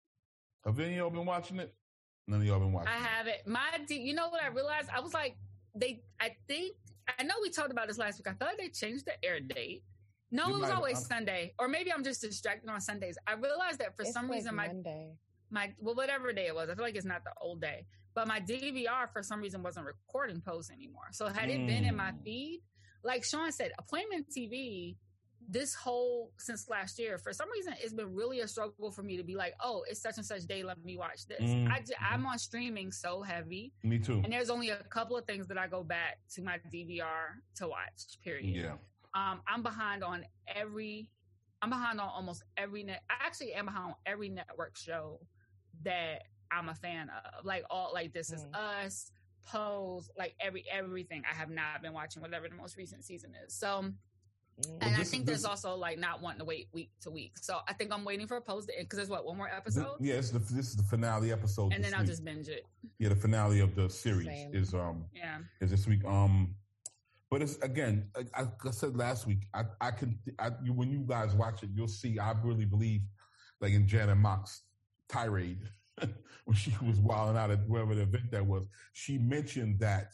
Have any of y'all been watching it? None of y'all been watching. I it. haven't. My, you know what I realized? I was like. They, I think, I know we talked about this last week. I thought they changed the air date. No, it, it was always I'm, Sunday, or maybe I'm just distracted on Sundays. I realized that for it's some like reason my Monday. my well, whatever day it was, I feel like it's not the old day, but my D V R for some reason wasn't recording Pose anymore. So had it been in my feed, like Sean said, Appointment T V. This whole since last year, for some reason, it's been really a struggle for me to be like, oh, it's such and such day. Let me watch this. Mm-hmm. I, I'm on streaming so heavy. Me too. And there's only a couple of things that I go back to my D V R to watch, period. Yeah. Um, I'm behind on every, I'm behind on almost every net. I actually am behind on every network show that I'm a fan of. Like all, like This Is mm-hmm. Us, Pose, like every, everything. I have not been watching whatever the most recent season is. So, and well, this, I think there's this, also like not wanting to wait week to week. So I think I'm waiting for a post to end because there's what, one more episode? This, yeah, it's the, this is the finale episode. And then I'll week. just binge it. Yeah, the finale of the series Same. is um yeah is this week. Um, but it's again, I, I said last week, I I can I, when you guys watch it, you'll see. I really believe, like in Janet Mock's tirade when she was wilding out at wherever the event that was, she mentioned that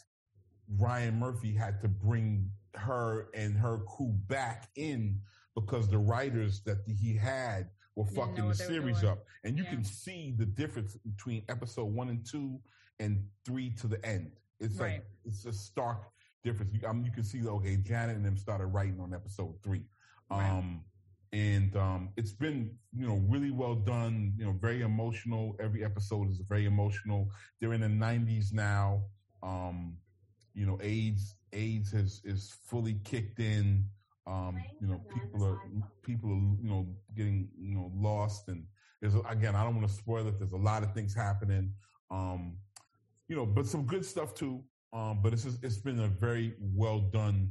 Ryan Murphy had to bring her and her crew back in because the writers that he had were fucking the series up. And you yeah. can see the difference between episode one and two and three to the end. It's right. like, it's a stark difference. You, I mean, you can see, okay, Janet and them started writing on episode three. Right. Um, and um, it's been, you know, really well done, you know, very emotional. Every episode is very emotional. They're in the nineties now. Um, you know, AIDS, AIDS has is fully kicked in. Um, you know, people are people are you know getting you know lost, and there's again, I don't want to spoil it. There's a lot of things happening. Um, you know, but some good stuff too. Um, but it's it's been a very well done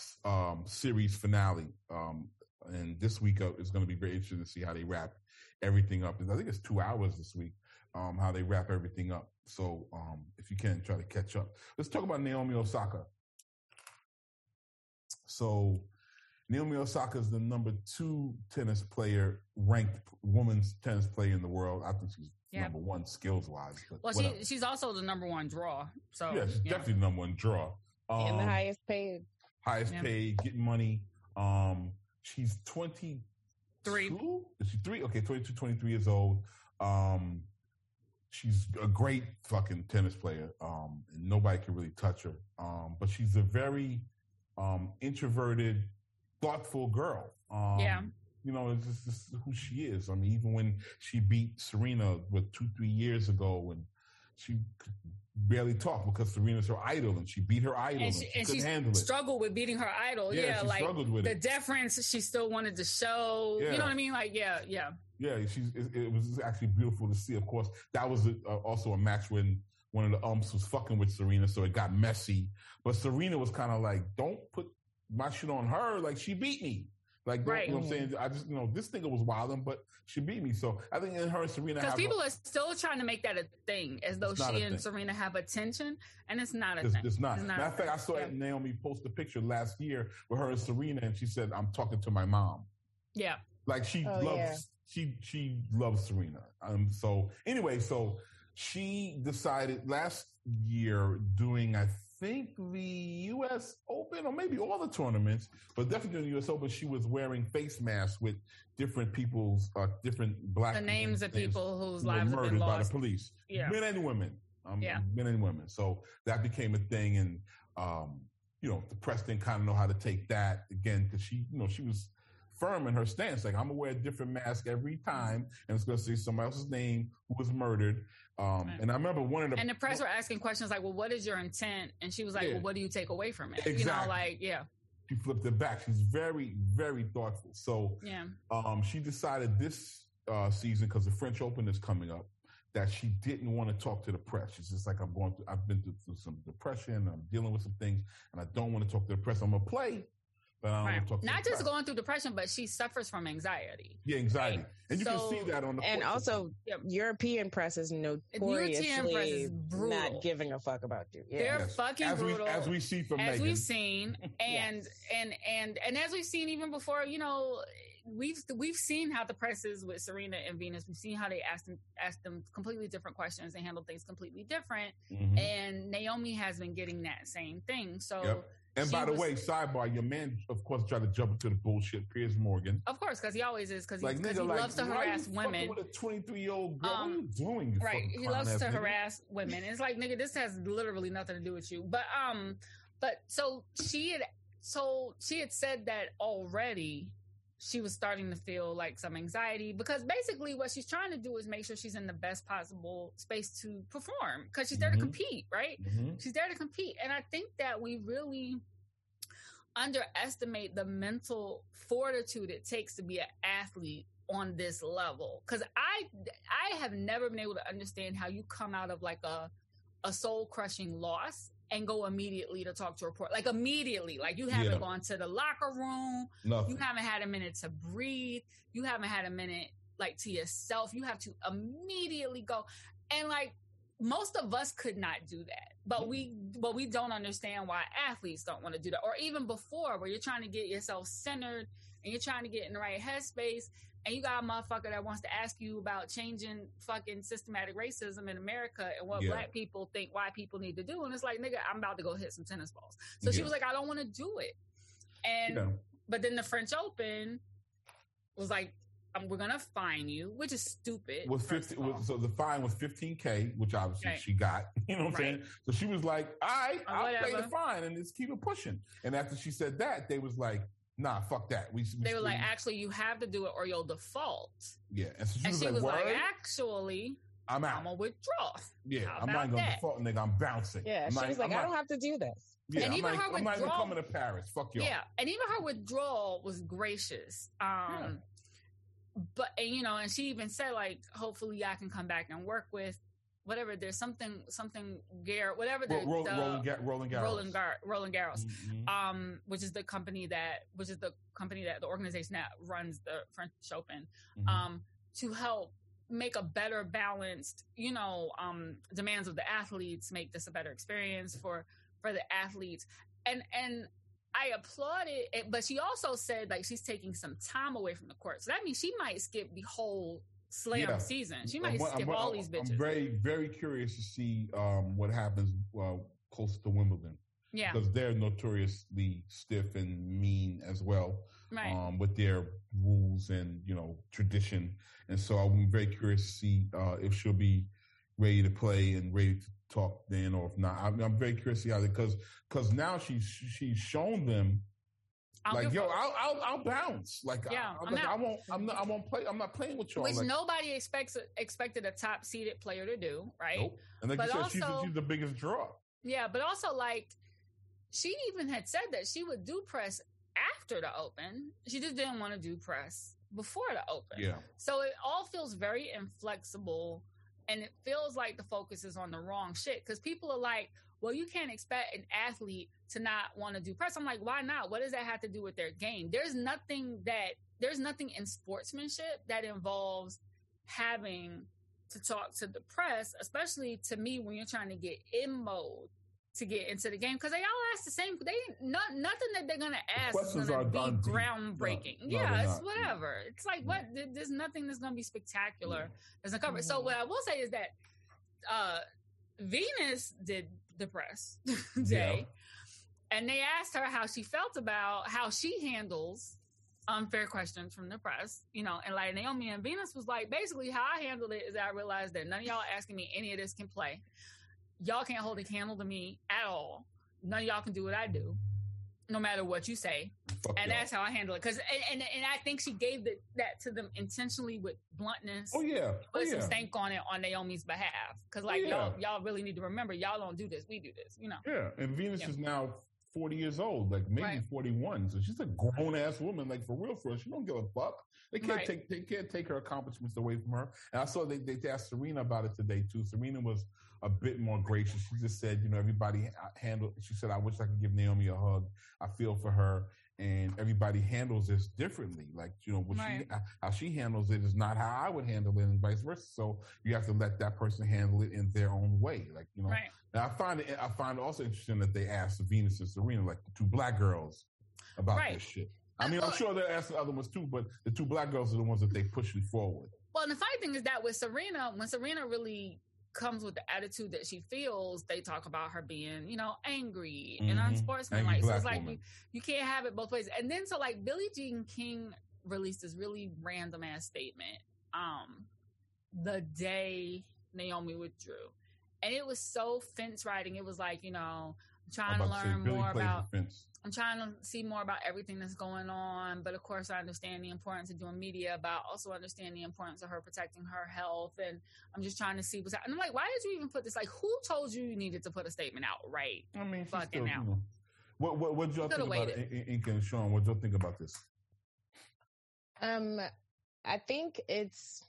um, series finale. Um, and this week uh, is going to be very interesting to see how they wrap everything up. I think it's two hours this week. Um, how they wrap everything up. So um, if you can, try to catch up. Let's talk about Naomi Osaka. So Naomi Osaka is the number two tennis player, ranked women's tennis player in the world. I think she's yep. number one skills-wise. Well, she, she's also the number one draw. So yeah, she's definitely the number one draw. Um, and the highest paid. Highest yeah. paid, getting money. Um, she's twenty-three. Is she three? Okay, twenty-two, twenty-three years old. Um, she's a great fucking tennis player. Um, and nobody can really touch her. Um, but she's a very um, introverted, thoughtful girl. Um, yeah. You know, it's just, it's who she is. I mean, even when she beat Serena, what, two, three years ago, and she could barely talk because Serena's her idol, and she beat her idol, and she, and she, and she struggled with beating her idol. Yeah, yeah she like struggled with the it. deference she still wanted to show. Yeah. You know what I mean? Like, yeah, yeah. Yeah, she's. It, it was actually beautiful to see. Of course, that was a, uh, also a match when one of the umps was fucking with Serena, so it got messy. But Serena was kind of like, "Don't put my shit on her. Like, she beat me." Like, Right. you know what I'm saying? I just, you know, this nigga was wilding, but she beat me. So I think in her and Serena Because have people a, are still trying to make that a thing, as though It's not she a and thing. Serena have attention, and it's not a It's, thing. it's not. It's not Matter a of fact, I thing. saw Yeah. Naomi post a picture last year with her and Serena, and she said, "I'm talking to my mom." Yeah. Like she Oh, loves, yeah. she she loves Serena. Um. So anyway, so she decided last year doing, I think, the U S Open or maybe all the tournaments, but definitely the U S Open. She was wearing face masks with different people's, uh, different black The names of names people whose who were lives have been murdered by the lost. police, Yeah. men and women, um, Yeah. men and women. So that became a thing, and um, you know, the press didn't kind of know how to take that again because she, you know, she was firm in her stance. Like, I'm gonna wear a different mask every time, and it's gonna say somebody else's name who was murdered. Um, Right. And I remember one of the And the press were asking questions like, well, what is your intent? And she was like, Yeah. well, what do you take away from it? You know, Exactly. like, yeah, she flipped it back. She's very, very thoughtful. So yeah. um, she decided this uh, season, because the French Open is coming up, that she didn't want to talk to the press. She's just like, I'm going through, I've been through, through some depression, I'm dealing with some things, and I don't want to talk to the press. I'm gonna play, but I don't Right. want to talk to Not the just press. going through depression, but she suffers from anxiety. Yeah, anxiety. Right. And you So- can see that on the And court also, system. Yep. European press is notoriously European press is brutal. not giving a fuck about you. Yeah. They're Yes. fucking as brutal. we as we see from as Megan. we've seen, and and and and as we've seen even before, you know, we've we've seen how the press is with Serena and Venus. We've seen how they ask them ask them completely different questions and handle things completely different. Mhm. And Naomi has been getting that same thing. So. Yep. And she by the was- way, sidebar, your man, of course, tried to jump into the bullshit. Piers Morgan, Of course, because he always is, because he, like 'cause nigga, he like loves to why harass you fucking women. with a twenty-three year old girl. Um, what are you doing? You Right. fucking He clown loves ass to nigga? harass women. It's like, nigga, this has literally nothing to do with you. But um, but so she had so she had said that already. She was starting to feel like some anxiety because basically what she's trying to do is make sure she's in the best possible space to perform because she's there Mhm. to compete, right? Mhm. She's there to compete. And I think that we really underestimate the mental fortitude it takes to be an athlete on this level. Cause I, I have never been able to understand how you come out of like a, a soul crushing loss and go immediately to talk to a reporter. Like immediately, like you haven't Yeah. gone to the locker room. Nothing. You haven't had a minute to breathe. You haven't had a minute like to yourself. You have to immediately go. And like most of us could not do that. But we but we don't understand why athletes don't want to do that. Or even before where you're trying to get yourself centered and you're trying to get in the right headspace and you got a motherfucker that wants to ask you about changing fucking systematic racism in America and what Yeah. black people think white people need to do. And it's like, nigga, I'm about to go hit some tennis balls. So she Yeah. was like, I don't want to do it. And Yeah. but then the French Open was like, um, we're gonna fine you, which is stupid. Was first fifty? of all. Was, so the fine was fifteen k, which obviously Right. she got. You know what I'm Right. saying? So she was like, "All right, Or I'll pay the whatever. fine and just keep it pushing." And after she said that, they was like, "Nah, fuck that." We, we They were like, we- actually, you have to do it or you'll default. "Yeah." And so she And was she like, was "Word, like, actually, I'm out." I'm gonna withdraw. yeah, how I'm about not gonna that? default, nigga. I'm bouncing. Yeah, I'm she not- was like, I'm I not- don't have to do this. Yeah, And I'm, even not, her I'm not even withdrawal- coming to Paris. Fuck y'all. Yeah, and even her withdrawal was gracious. Um, but and, you know, and she even said like, hopefully, I can come back and work with whatever. There's something, something Garrett, whatever the, Ro- ro- the Roland, Ga- Roland Garros. Roland, Gar- Roland Garros. Mhm. um, which is the company that, which is the company that the organization that runs the French Open, Mhm. um, to help make a better balanced, you know, um, demands of the athletes, make this a better experience for for the athletes, and and I applaud it, but she also said like she's taking some time away from the court, so that means she might skip the whole slam Yeah. season. She might I'm- skip I'm- all I'm- these bitches. I'm very, very curious to see um, what happens uh, close to Wimbledon. yeah, Because they're notoriously stiff and mean as well, right. um, with their rules and, you know, tradition. And so I'm very curious to see uh, if she'll be ready to play and ready to talk then, or if not. I'm, I'm very curious to see how, because because now she's she's shown them I'll like, give yo, her- I'll, I'll I'll bounce. Like, Yeah, I, I'm I'm like, out. I won't. I'm not. I won't play. I'm not playing with y'all. which like, nobody expects expected a top seeded player to do, right? nope. And like But you said, she's, also- she's the biggest draw. Yeah, but also like she even had said that she would do press after the Open. She just didn't want to do press before the Open. Yeah. So it all feels very inflexible, and it feels like the focus is on the wrong shit because people are like, well, you can't expect an athlete to not want to do press. I'm like, why not? What does that have to do with their game? There's nothing that, there's nothing in sportsmanship that involves having to talk to the press, especially to me when you're trying to get in mode to get into the game, because they all ask the same. They not nothing that they're gonna ask Questions is gonna are be done deep. groundbreaking. No, no, yeah, they're it's not. whatever. It's like what? There- There's nothing that's gonna be spectacular that's gonna cover. it. So what I will say is that uh, Venus did the press day, and they asked her how she felt about how she handles unfair questions from the press, you know, and like Naomi and Venus was like, basically how I handled it is I realized that none of y'all asking me any of this can play. Y'all can't hold a candle to me at all. None of y'all can do what I do, no matter what you say. Fuck and y'all. that's how I handle it. Cause, and, and, and I think she gave the, that to them intentionally with bluntness. Oh yeah, oh, Put some yeah. stank on it on Naomi's behalf. Cause like Oh, yeah. y'all, y'all really need to remember, y'all don't do this. We do this, you know? Yeah, and Venus Yeah. is now forty years old, like maybe Right. forty-one. So she's a grown ass woman, like for real, for real. She don't give a fuck. They can't Right. take they can't take her accomplishments away from her. And I saw they they asked Serena about it today too. Serena was a bit more gracious. She just said, you know, everybody handle. She said, I wish I could give Naomi a hug. I feel for her, and everybody handles this differently. Like, you know, what Right. she, how she handles it is not how I would handle it, and vice versa. So you have to let that person handle it in their own way. Like, you know, Right. and I find it. I find it also interesting that they asked Venus and Serena, like the two black girls, about Right. this shit. I mean, I'm sure they're asking other ones too, but the two black girls are the ones that they pushing forward. Well, and the funny thing is that with Serena, when Serena really comes with the attitude that she feels, they talk about her being, you know, angry and Mhm. unsportsmanlike. Angry So black it's like you, woman. you can't have it both ways. And then so like Billie Jean King released this really random ass statement um the day Naomi withdrew. And it was so fence riding. It was like, you know, I'm trying I'm to about to say, learn Billy more plays about defense. I'm trying to see more about everything that's going on, but of course I understand the importance of doing media, about also understand the importance of her protecting her health, and I'm just trying to see what's happening. I'm like, why did you even put this? Like, who told you you needed to put a statement out right? I mean, she's Fucking still, now. you know. What what what did y'all Could've think about waited. it, Inca and Sean? What did y'all think about this? Um, I think it's.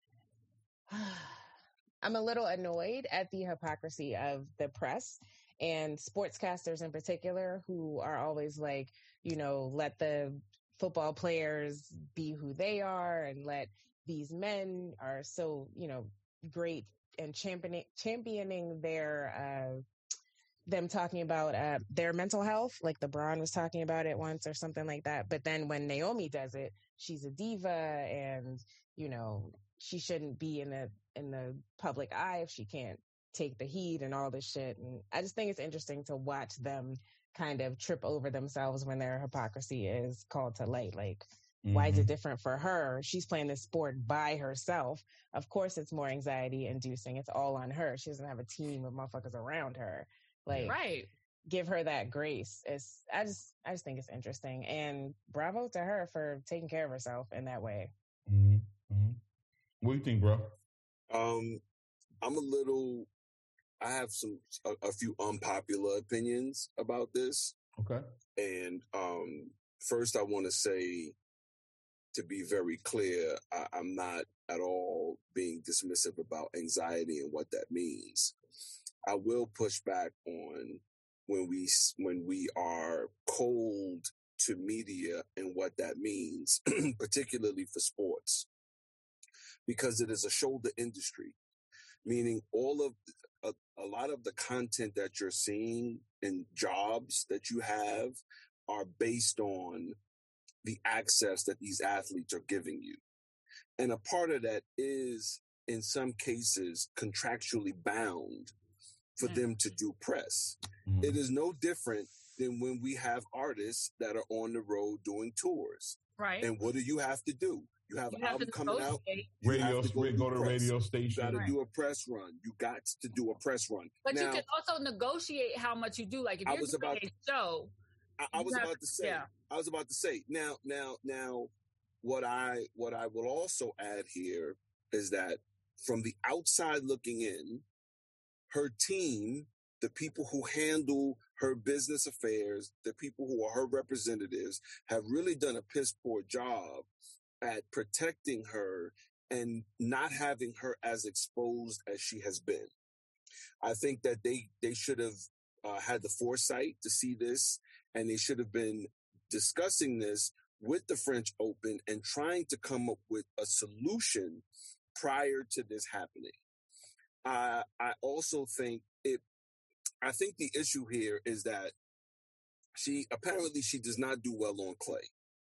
I'm a little annoyed at the hypocrisy of the press and sportscasters in particular, who are always like, you know, let the football players be who they are, and let these men are so, you know, great and championing championing their uh them talking about uh, their mental health, like LeBron was talking about it once or something like that. But then when Naomi does it, she's a diva, and, you know, she shouldn't be in the in the public eye if she can't take the heat and all this shit. And I just think it's interesting to watch them kind of trip over themselves when their hypocrisy is called to light. Like, why is Mhm. it different for her? She's playing this sport by herself. Of course, it's more anxiety inducing. It's all on her. She doesn't have a team of motherfuckers around her. Like, Right. give her that grace. It's I just I just think it's interesting, and bravo to her for taking care of herself in that way. Mm-hmm. Mm-hmm. What do you think, bro? Um, I'm a little. I have some a, a few unpopular opinions about this, Okay. and um, first I want to say, to be very clear, I, I'm not at all being dismissive about anxiety and what that means. I will push back on when we when we are cold to media and what that means, particularly for sports, because it is a shoulder industry, meaning all of a, a lot of the content that you're seeing and jobs that you have are based on the access that these athletes are giving you. And a part of that is, in some cases, contractually bound for Mm. them to do press. Mhm. It is no different than when we have artists that are on the road doing tours. Right. And what do you have to do? You have You an have album to coming out. negotiate. You Radio, have to go, do go to press. radio You station. got to Right. do a press run. You got to do a press run. But now, you can also negotiate how much you do. Like, if I you're was doing about- a show, I, I you was have- about to say. yeah. I was about to say. Now, now, now, what I what I will also add here is that from the outside looking in, her team, the people who handle her business affairs, the people who are her representatives, have really done a piss poor job at protecting her and not having her as exposed as she has been. I think that they they should have uh, had the foresight to see this, and they should have been discussing this with the French Open and trying to come up with a solution prior to this happening. Uh, I also think it, I think the issue here is that she, apparently she does not do well on clay.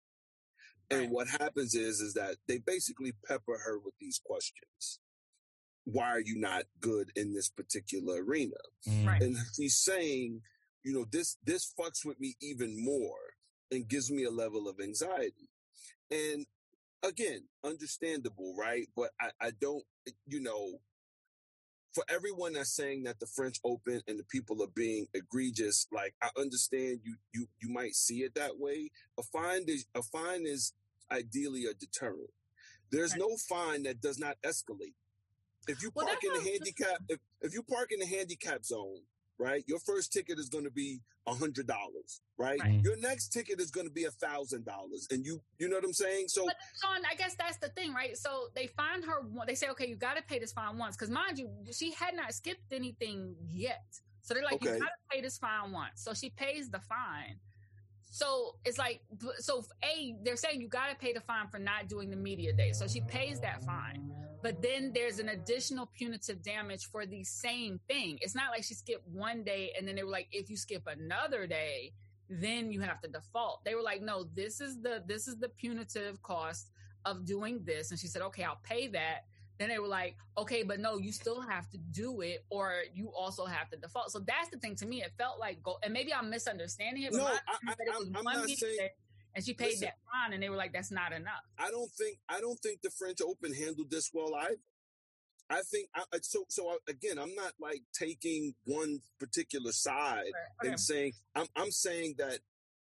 And right. what happens is, is that they basically pepper her with these questions. Why are you not good in this particular arena? Right. And she's saying, you know, this, this fucks with me even more and gives me a level of anxiety. And again, understandable, right? But I, I don't, you know, for everyone that's saying that the French Open and the people are being egregious, like, I understand you, you, you might see it that way. A fine is, a fine is ideally a deterrent. There's right. no fine that does not escalate. If you park well, in the handicap, if, if you park in the handicap zone, right, your first ticket is going to be a hundred dollars, right? right? Your next ticket is going to be a thousand dollars, and you, you know what I'm saying? So, but Sean, I guess that's the thing, right? So they find her. They say, okay, you got to pay this fine once, because mind you, she had not skipped anything yet. So they're like, okay. you got to pay this fine once. So she pays the fine. So it's like, so A, they're saying you got to pay the fine for not doing the media day. So she pays that fine. But then there's an additional punitive damage for the same thing. It's not like she skipped one day and then they were like, if you skip another day, then you have to default. They were like, no, this is the this is the punitive cost of doing this. And she said, okay, I'll pay that. Then they were like, okay, but no, you still have to do it, or you also have to default. So that's the thing to me. It felt like, go, and maybe I'm misunderstanding it. But no, I, I, it was I'm one not saying. Day, and she paid Listen, that fine, and they were like, "That's not enough." I don't think I don't think the French Open handled this well either. I think I, so. So I, again, I'm not like taking one particular side okay. Okay. and saying I'm. I'm saying that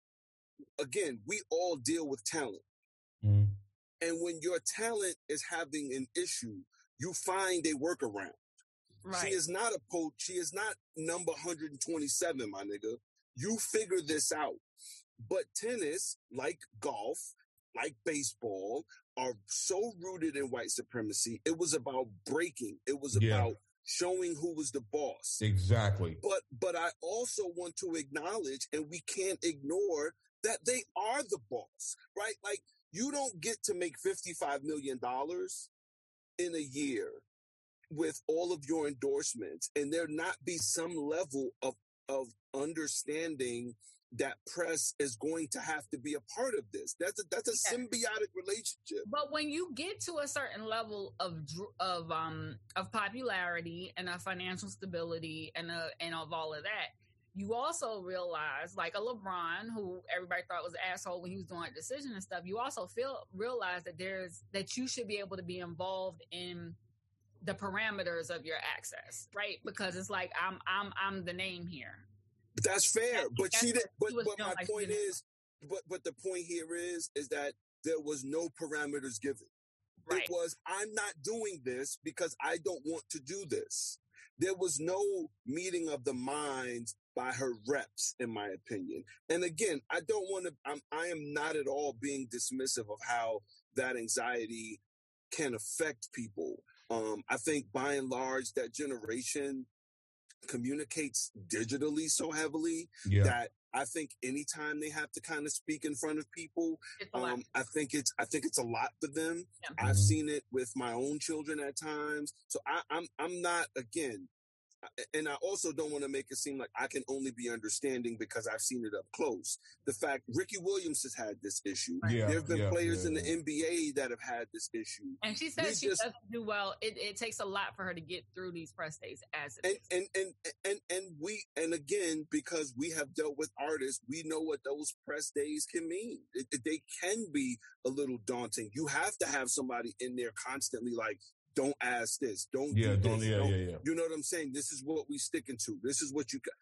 again, we all deal with talent, mm. and when your talent is having an issue, you find a workaround. Right. She is not a coach. She is not number one hundred twenty-seven, my nigga. You figure this out. But tennis, like golf, like baseball, are so rooted in white supremacy. It was about breaking. It was yeah. about showing who was the boss. Exactly. But but I also want to acknowledge, and we can't ignore, that they are the boss, right? Like, you don't get to make fifty-five million dollars in a year with all of your endorsements and there not be some level of, of understanding that press is going to have to be a part of this. That's a that's a yeah. symbiotic relationship. But when you get to a certain level of of um of popularity and of financial stability and uh, and of all of that, you also realize, like a LeBron, who everybody thought was an asshole when he was doing a decision and stuff, you also feel realize that there's that you should be able to be involved in the parameters of your access, right? Because it's like I'm I'm I'm the name here. That's fair, but she did. But, but my like point is, but but the point here is, is that there was no parameters given. Right. It was, I'm not doing this because I don't want to do this. There was no meeting of the minds by her reps, in my opinion. And again, I don't want to. I'm, I am not at all being dismissive of how that anxiety can affect people. Um, I think by and large, that generation communicates digitally so heavily yeah. that I think anytime they have to kind of speak in front of people, um, I think it's I think it's a lot for them. Yeah. I've mm-hmm. seen it with my own children at times. So I, I'm I'm not again, and I also don't want to make it seem like I can only be understanding because I've seen it up close. The fact Ricky Williams has had this issue. Yeah, there have been yeah, players yeah, in the yeah. N B A that have had this issue. And she says we she just, doesn't do well. It, it takes a lot for her to get through these press days as it and, is. And, and, and, and we, and again, because we have dealt with artists, we know what those press days can mean. It, it, they can be a little daunting. You have to have somebody in there constantly like, don't ask this. Don't yeah, do this. Don't, yeah, don't, yeah, yeah. You know what I'm saying? This is what we sticking to. This is what you got.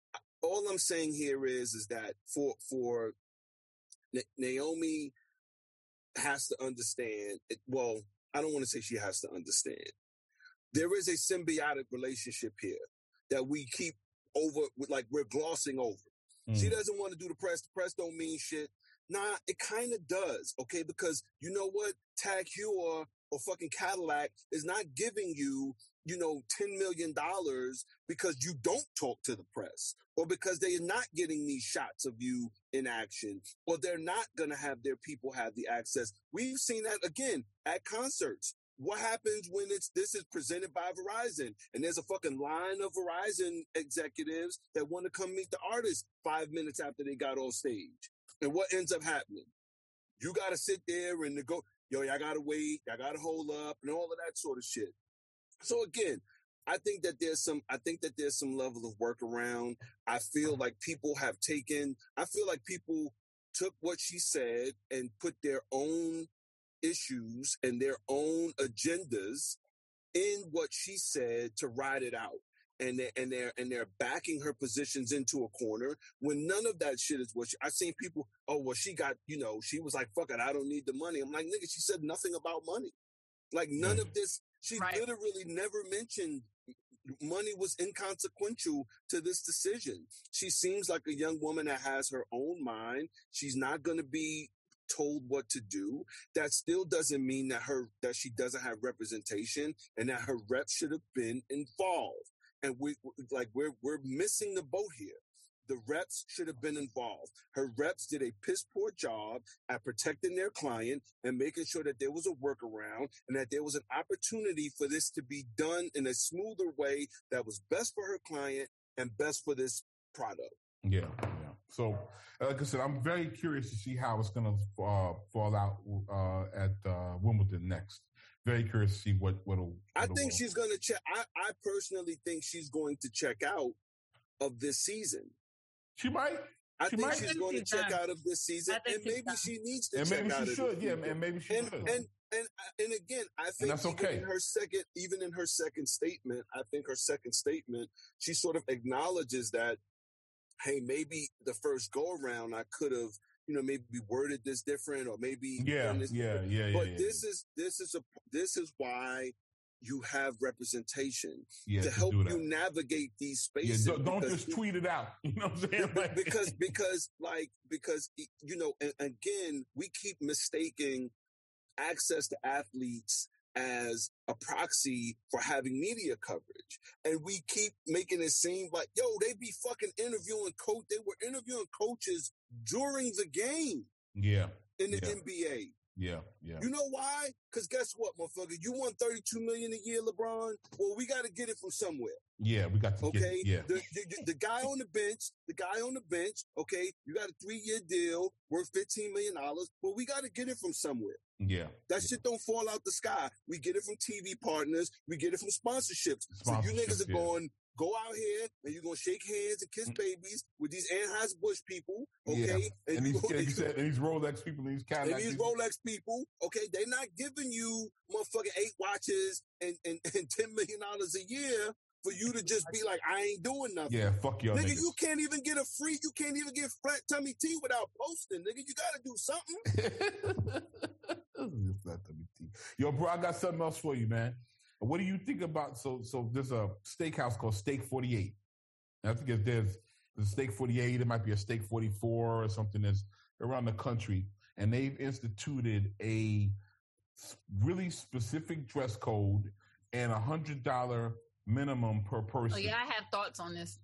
All I'm saying here is, is that for, for Naomi has to understand it. Well, I don't want to say she has to understand. There is a symbiotic relationship here that we keep over, like we're glossing over. Mm. She doesn't want to do the press. The press don't mean shit. Nah, it kind of does. Okay. Because you know what? Tag Heuer or fucking Cadillac is not giving you you know, ten million dollars because you don't talk to the press, or because they're not getting these shots of you in action, or they're not going to have their people have the access. We've seen that again at concerts. What happens when it's this is presented by Verizon and there's a fucking line of Verizon executives that want to come meet the artist five minutes after they got on stage? And what ends up happening? You got to sit there and go, yo, y'all got to wait, y'all got to hold up, and all of that sort of shit. So again, I think that there's some, I think that there's some level of workaround. I feel like people have taken, I feel like people took what she said and put their own issues and their own agendas in what she said to ride it out. And they're, and they're, and they're backing her positions into a corner when none of that shit is what she, I've seen people, oh, well, she got, you know, she was like, fuck it, I don't need the money. I'm like, nigga, she said nothing about money. Like none of this, she right. literally never mentioned money was inconsequential to this decision. She seems like a young woman that has her own mind. She's not going to be told what to do. That still doesn't mean that her that she doesn't have representation and that her reps should have been involved. And we like we're we're missing the boat here. The reps should have been involved. Her reps did a piss poor job at protecting their client and making sure that there was a workaround and that there was an opportunity for this to be done in a smoother way that was best for her client and best for this product. Yeah, yeah. So, like I said, I'm very curious to see how it's going to uh, fall out uh, at uh, Wimbledon next. Very curious to see what what'll. I think she's going to check. I, I personally think she's going to check out of this season. She might. I she think might. she's going to check out of this season, and maybe she needs to and check maybe out she of should. this Yeah, season. and maybe she and, should. And and and again, I think that's even okay. in her second, even in her second statement, I think her second statement, she sort of acknowledges that, hey, maybe the first go around, I could have, you know, maybe worded this different, or maybe yeah, done this yeah, different. yeah, yeah. But yeah, this yeah. is this is a this is why you have representation yeah, to to help you navigate these spaces. Yeah, don't, don't just tweet it out. You know what I'm saying? Like, because because like because you know, and again, we keep mistaking access to athletes as a proxy for having media coverage, and we keep making it seem like, yo, they be fucking interviewing coach. They were interviewing coaches during the game. Yeah, in the yeah. N B A. Yeah, yeah. You know why? Because guess what, motherfucker? You won thirty-two million dollars a year, LeBron. Well, we got to get it from somewhere. Yeah, we got to okay? get it. Yeah. The, the, the guy on the bench, the guy on the bench, okay, you got a three-year deal worth fifteen million dollars. Well, we got to get it from somewhere. Yeah. That yeah. shit don't fall out the sky. We get it from T V partners. We get it from sponsorships. Sponsorships so you niggas are yeah. going, go out here and you're going to shake hands and kiss babies with these Anheuser-Busch people, okay? Yeah. And, and, these, go, and, said, and these Rolex people, and these Cadillac And these people. Rolex people, okay? They're not giving you motherfucking eight watches and, and, and ten million dollars a year for you to just be like, I ain't doing nothing. Yeah, fuck y'all nigga, niggas. You can't even get a free, you can't even get flat tummy tea without posting, nigga. You got to do something. Flat tummy tea. Yo, bro, I got something else for you, man. What do you think about, so so there's a steakhouse called Steak forty-eight. I think if there's, there's a Steak forty-eight, it might be a Steak forty-four or something that's around the country. And they've instituted a really specific dress code and a one hundred dollars minimum per person. Oh, yeah, I have thoughts on this.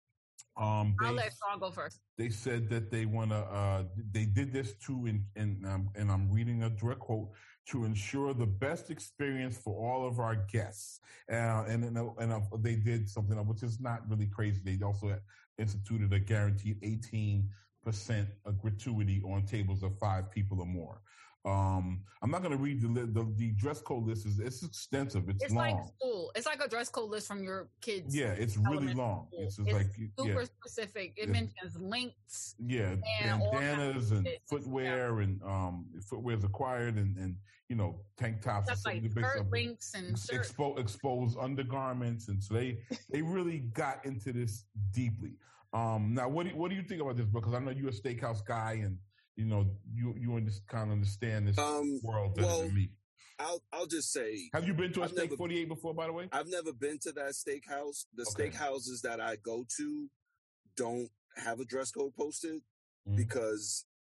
Um, they, I'll let Sean go first. They said that they want to, uh, they did this too, in, in, um, and I'm reading a direct quote, to ensure the best experience for all of our guests. Uh, and and, and uh, they did something which is not really crazy. They also instituted a guaranteed eighteen percent gratuity on tables of five people or more. Um, I'm not going to read the, the the dress code list. Is it's extensive. It's, it's long. like school. It's like a dress code list from your kids. Yeah, it's really long. School. It's, just it's like super yeah. specific. It it's, mentions links. Yeah, and bandanas and footwear yeah. and um, footwear is acquired and, and you know tank tops. That's like skirt links and expo- exposed undergarments, and so they they really got into this deeply. Um, now, what do you, what do you think about this? Because I know you're a steakhouse guy and. You know, you you kind of understand this um, world better well, than me. I'll I'll just say. Have you been to a I've Steak never, forty-eight before? By the way, I've never been to that steakhouse. The okay. steakhouses that I go to don't have a dress code posted mm-hmm. because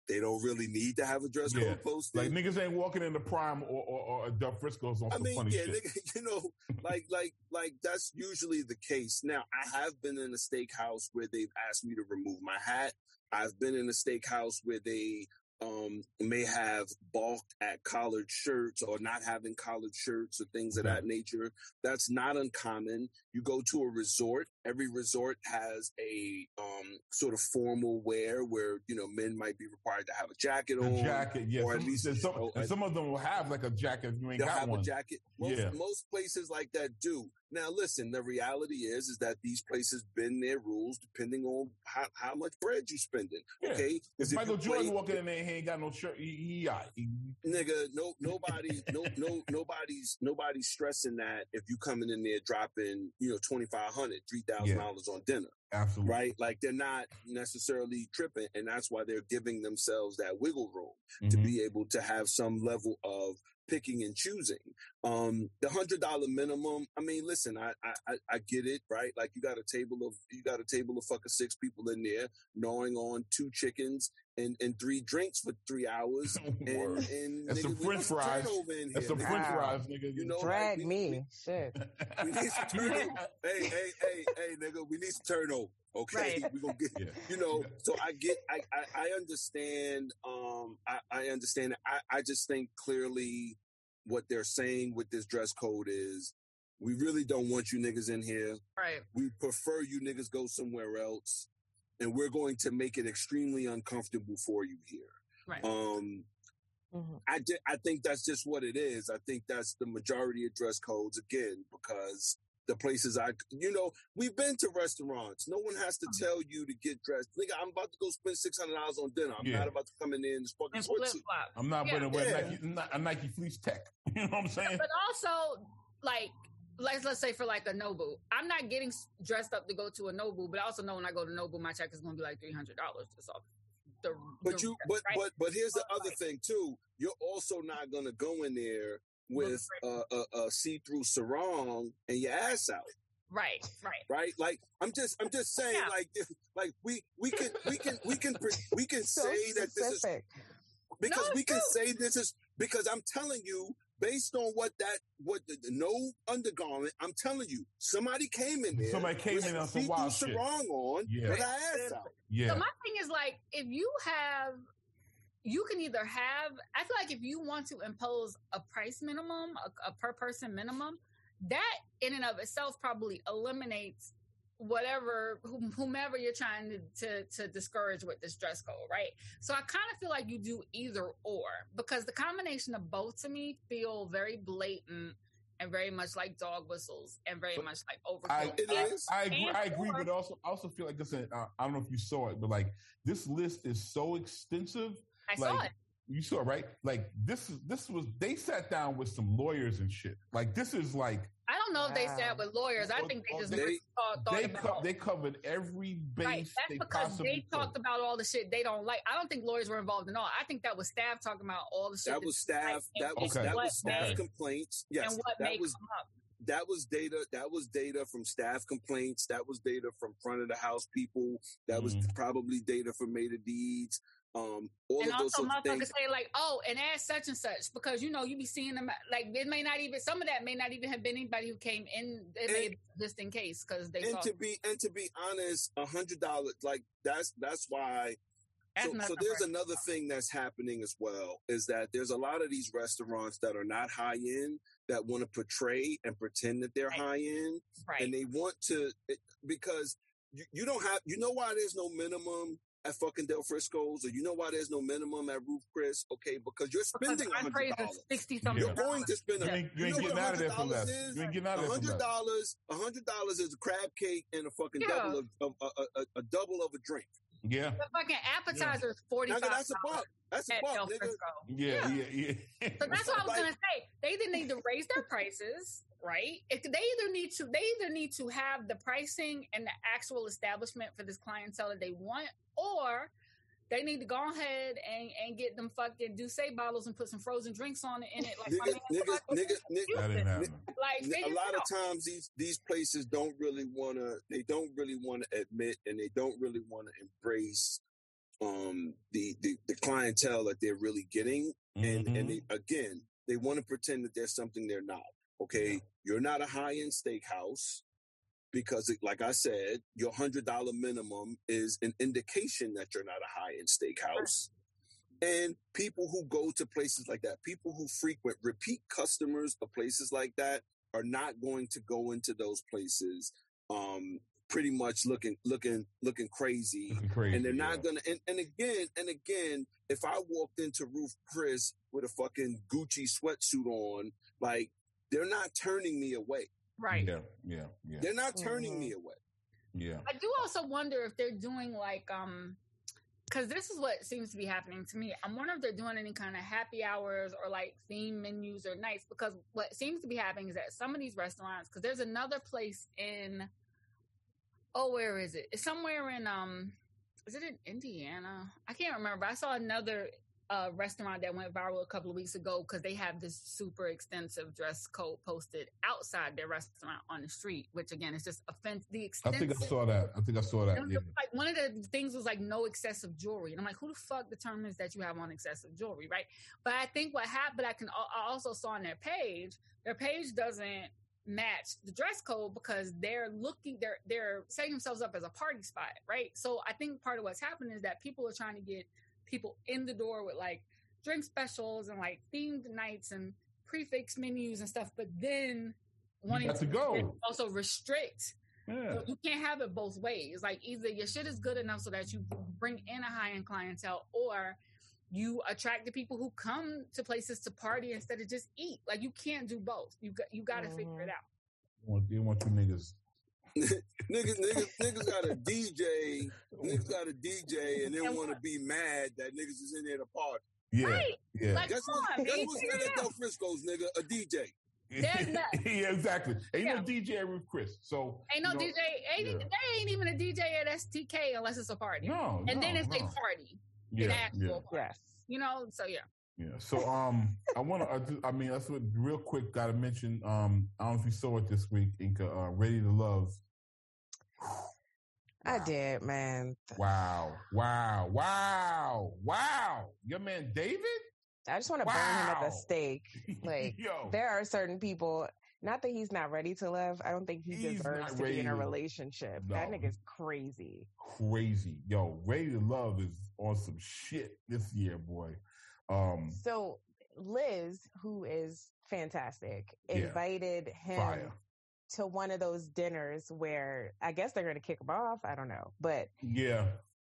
they don't really need to have a dress code Yeah. posted. Like niggas ain't walking in the Prime or or, or Del Frisco's on I some mean, funny yeah, shit. nigga, you know, like, like, like that's usually the case. Now, I have been in a steakhouse where they've asked me to remove my hat. I've been in a steakhouse where they um, may have balked at collared shirts or not having collared shirts or things of Okay. that nature. That's not uncommon. You go to a resort. Every resort has a um, sort of formal wear where, you know, men might be required to have a jacket The on. jacket, yeah. or at Some, least, and some, you know, and some of them will have like a jacket if you ain't They'll got have one. a jacket. Most, Yeah. most places like that do. Now, listen, the reality is, is that these places bend their rules depending on how, how much bread you spending. Yeah. Okay. If 'Cause if Michael you Jordan play- walking in there, he ain't got no shirt. He, he, all right. He- nigga, no, nobody, no, no, nobody's, nobody's stressing that if you coming in there dropping, you know, twenty-five hundred, three thousand dollars on dinner, absolutely. right? Like they're not necessarily tripping, and that's why they're giving themselves that wiggle room to Mhm. be able to have some level of picking and choosing. Um, the hundred dollar minimum. I mean, listen, I, I I get it, right? Like you got a table of you got a table of fucking six people in there, gnawing on two chickens and, and three drinks for three hours, and Word. and And some nigga, we French need some fries. turnover in And here, some nigga. French Wow. fries, nigga. You know, Drag like, me. Shit. We need some turnover. hey, hey, hey, hey, nigga, we need some turnover. Okay, Right. we gonna get, Yeah. you know. So I get, I, I, I understand. Um, I, I understand. I, I just think clearly what they're saying with this dress code is, we really don't want you niggas in here. Right. We prefer you niggas go somewhere else, and we're going to make it extremely uncomfortable for you here. Right. Um, Mhm. I, di- I think that's just what it is. I think that's the majority of dress codes, again, because the places I, you know, we've been to restaurants. No one has to tell you to get dressed. Nigga, I'm about to go spend six hundred dollars on dinner. I'm Yeah. not about to come in there in this fucking And flip sweatsuit. flop. I'm not Yeah. going to wear Yeah. Nike, not- a Nike fleece tech. You know what I'm saying? But also, like, let's let's say for like a Nobu, I'm not getting s- dressed up to go to a Nobu, but I also know when I go to Nobu, my check is going to be like three hundred dollars just off the. But the you, rest, but right? but but here's the But, other like- thing too. You're also not gonna go in there with a, a, a see-through sarong and your ass out. right, right. Right, like I'm just, I'm just saying, Yeah. like, like we, we can, we can, we can, pre- we can So say that this is specific. because No, we it's can true. say this is because I'm telling you, based on what that, what the, the no undergarment, I'm telling you, somebody came in there, Somebody came with in on some see-through wild shit. sarong on, Yeah. with her ass out. Yeah. So my thing is like, if you have, you can either have. I feel like if you want to impose a price minimum, a, a per person minimum, that in and of itself probably eliminates whatever whom- whomever you're trying to, to to discourage with this dress code, right? So I kind of feel like you do either or, because the combination of both to me feel very blatant and very much like dog whistles and very But much like I, overkill. It I, is. I agree. And I agree, or- but also, I also feel like this. Uh, I don't know if you saw it, but like this list is so extensive. I saw like, it. You saw it, right? Like this is this was they sat down with some lawyers and shit. Like this is like I don't know if they Wow. sat with lawyers. I Well, think they well, just they- never thought, thought they about co- they covered every base right. That's they because possibly they could. talked about all the shit they don't like. I don't think lawyers were involved in all. I think that was staff talking about all the shit That was they like staff. and- That was Okay. that what was staff may- complaints. Yes, and what that may was come up. that was data. That was data from staff complaints. That was data from front of the house people. That was Mhm. probably data from Made of Deeds. Um, all And of those also, sorts of motherfuckers things. say like, "Oh, and add such and such," because you know you be seeing them like it may not even some of that may not even have been anybody who came in. It may And- have been just in case because they And thought to be and to be honest, a hundred dollars like that's that's why. that's So, so nothing there's for- another thing that's happening as well is that there's a lot of these restaurants that are not high end that want to portray and pretend that they're Right. high end, right. and they want to it- because you, you don't have you know why there's no minimum at fucking Del Frisco's, or you know why there's no minimum at Ruth Chris? Okay, because you're because spending a hundred entrees are dollars. sixty something. Yeah. You're going to spend You a ain't, you you ain't know getting what out of there for $one hundred less. dollars is? You ain't getting out of A there for hundred less. dollars, a hundred dollars is a crab cake and a fucking Yeah. double of, of a, a, a double of a drink. Yeah, The fucking appetizer is forty Nigga, five that's a buck. That's a at buck, Del nigga. Frisco. yeah, yeah, yeah. So that's what I was Like- gonna say. They either need to raise their prices, right? If they either need to, they either need to have the pricing and the actual establishment for this clientele that they want, or they need to go ahead and, and get them fucking Douce bottles and put some frozen drinks on it in it. Like, my Nigga, man nigga, fucking nigga, nigga. That ain't happening. like they A just lot of don't. times these these places don't really want to they don't really want to admit and they don't really want to embrace um, the, the the clientele that they're really getting, and Mhm. and they, again, they want to pretend that there's something they're not. Okay, Yeah. you're not a high end steakhouse because, it, like I said, your hundred dollar minimum is an indication that you're not a high end steakhouse. And people who go to places like that, people who frequent repeat customers of places like that, are not going to go into those places um, pretty much looking looking looking crazy. Looking crazy, and they're not yeah. gonna and, and again and again, if I walked into Roof Chris with a fucking Gucci sweatsuit on, like, they're not turning me away. Right. Yeah, yeah, yeah. They're not turning Mhm. me away. Yeah. I do also wonder if they're doing like um because this is what seems to be happening to me. I'm wondering if they're doing any kind of happy hours or like theme menus or nights, because what seems to be happening is that some of these restaurants, because there's another place in, oh, where is it? It's somewhere in, um, is it in Indiana? I can't remember. I saw another uh, restaurant that went viral a couple of weeks ago because they have this super extensive dress code posted outside their restaurant on the street, which again is just offense. The I extensive. think I saw that. I think I saw that. And Yeah. like one of the things was like no excessive jewelry, and I'm like, who the fuck determines that you have on excessive jewelry, right? But I think what happened, I can I also saw on their page, their page doesn't match the dress code because they're looking, they're they're setting themselves up as a party spot, right? So I think part of what's happening is that people are trying to get people in the door with like drink specials and like themed nights and prefix menus and stuff, but then wanting got to go. also restrict. Yeah. So you can't have it both ways. Like either your shit is good enough so that you bring in a high-end clientele, or you attract the people who come to places to party instead of just eat. Like you can't do both. You got you got to Mhm. figure it out. You want, you want you niggas. niggas, niggas, niggas got a D J, niggas got a D J, and they And want to what? be mad that niggas is in there to party. Yeah. Right. Yeah. Like, That's come what on, that's man. what's Figure at it Del out. Frisco's, nigga, a D J. There's that. Yeah, exactly. And you Yeah. know D J at Ruth Chris. So Ain't no you know, D J. Ain't, yeah. They ain't even a D J at S T K unless it's a party. No. and no, then it's no. a party, Yeah. an actual Yeah. party. Yes. You know. So yeah. Yeah. So um, I want to. I, do- I mean, that's what. Real quick, got to mention. Um, I don't know if you saw it this week. Inca, uh, Ready to Love. I did, man. Wow! Wow! Wow! Wow! Your man David. I just want to burn him at Wow. the stake. Like, Yo, there are certain people, not that he's not ready to love. I don't think he He's deserves not to be in a ready to- relationship. No. That nigga's crazy. crazy. Yo, Ready to Love is on some shit this year, boy. Um, So Liz, who is fantastic, Yeah. invited him fire. to one of those dinners where I guess they're going to kick him off. I don't know, but Yeah.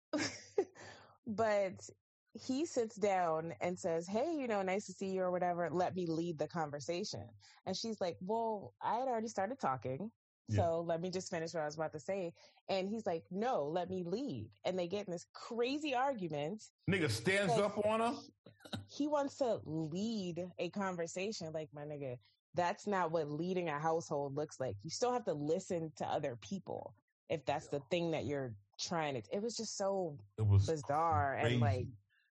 but he sits down and says, "Hey, you know, nice to see you," or whatever. Let me lead the conversation. And she's like, "Well, I had already started talking, Yeah. so let me just finish what I was about to say." And he's like, "No, let me lead." And they get in this crazy argument. Nigga stands Like, up on her. He wants to lead a conversation. Like, my nigga, that's not what leading a household looks like. You still have to listen to other people if that's the thing that you're trying to. It was just so It was bizarre crazy. and like,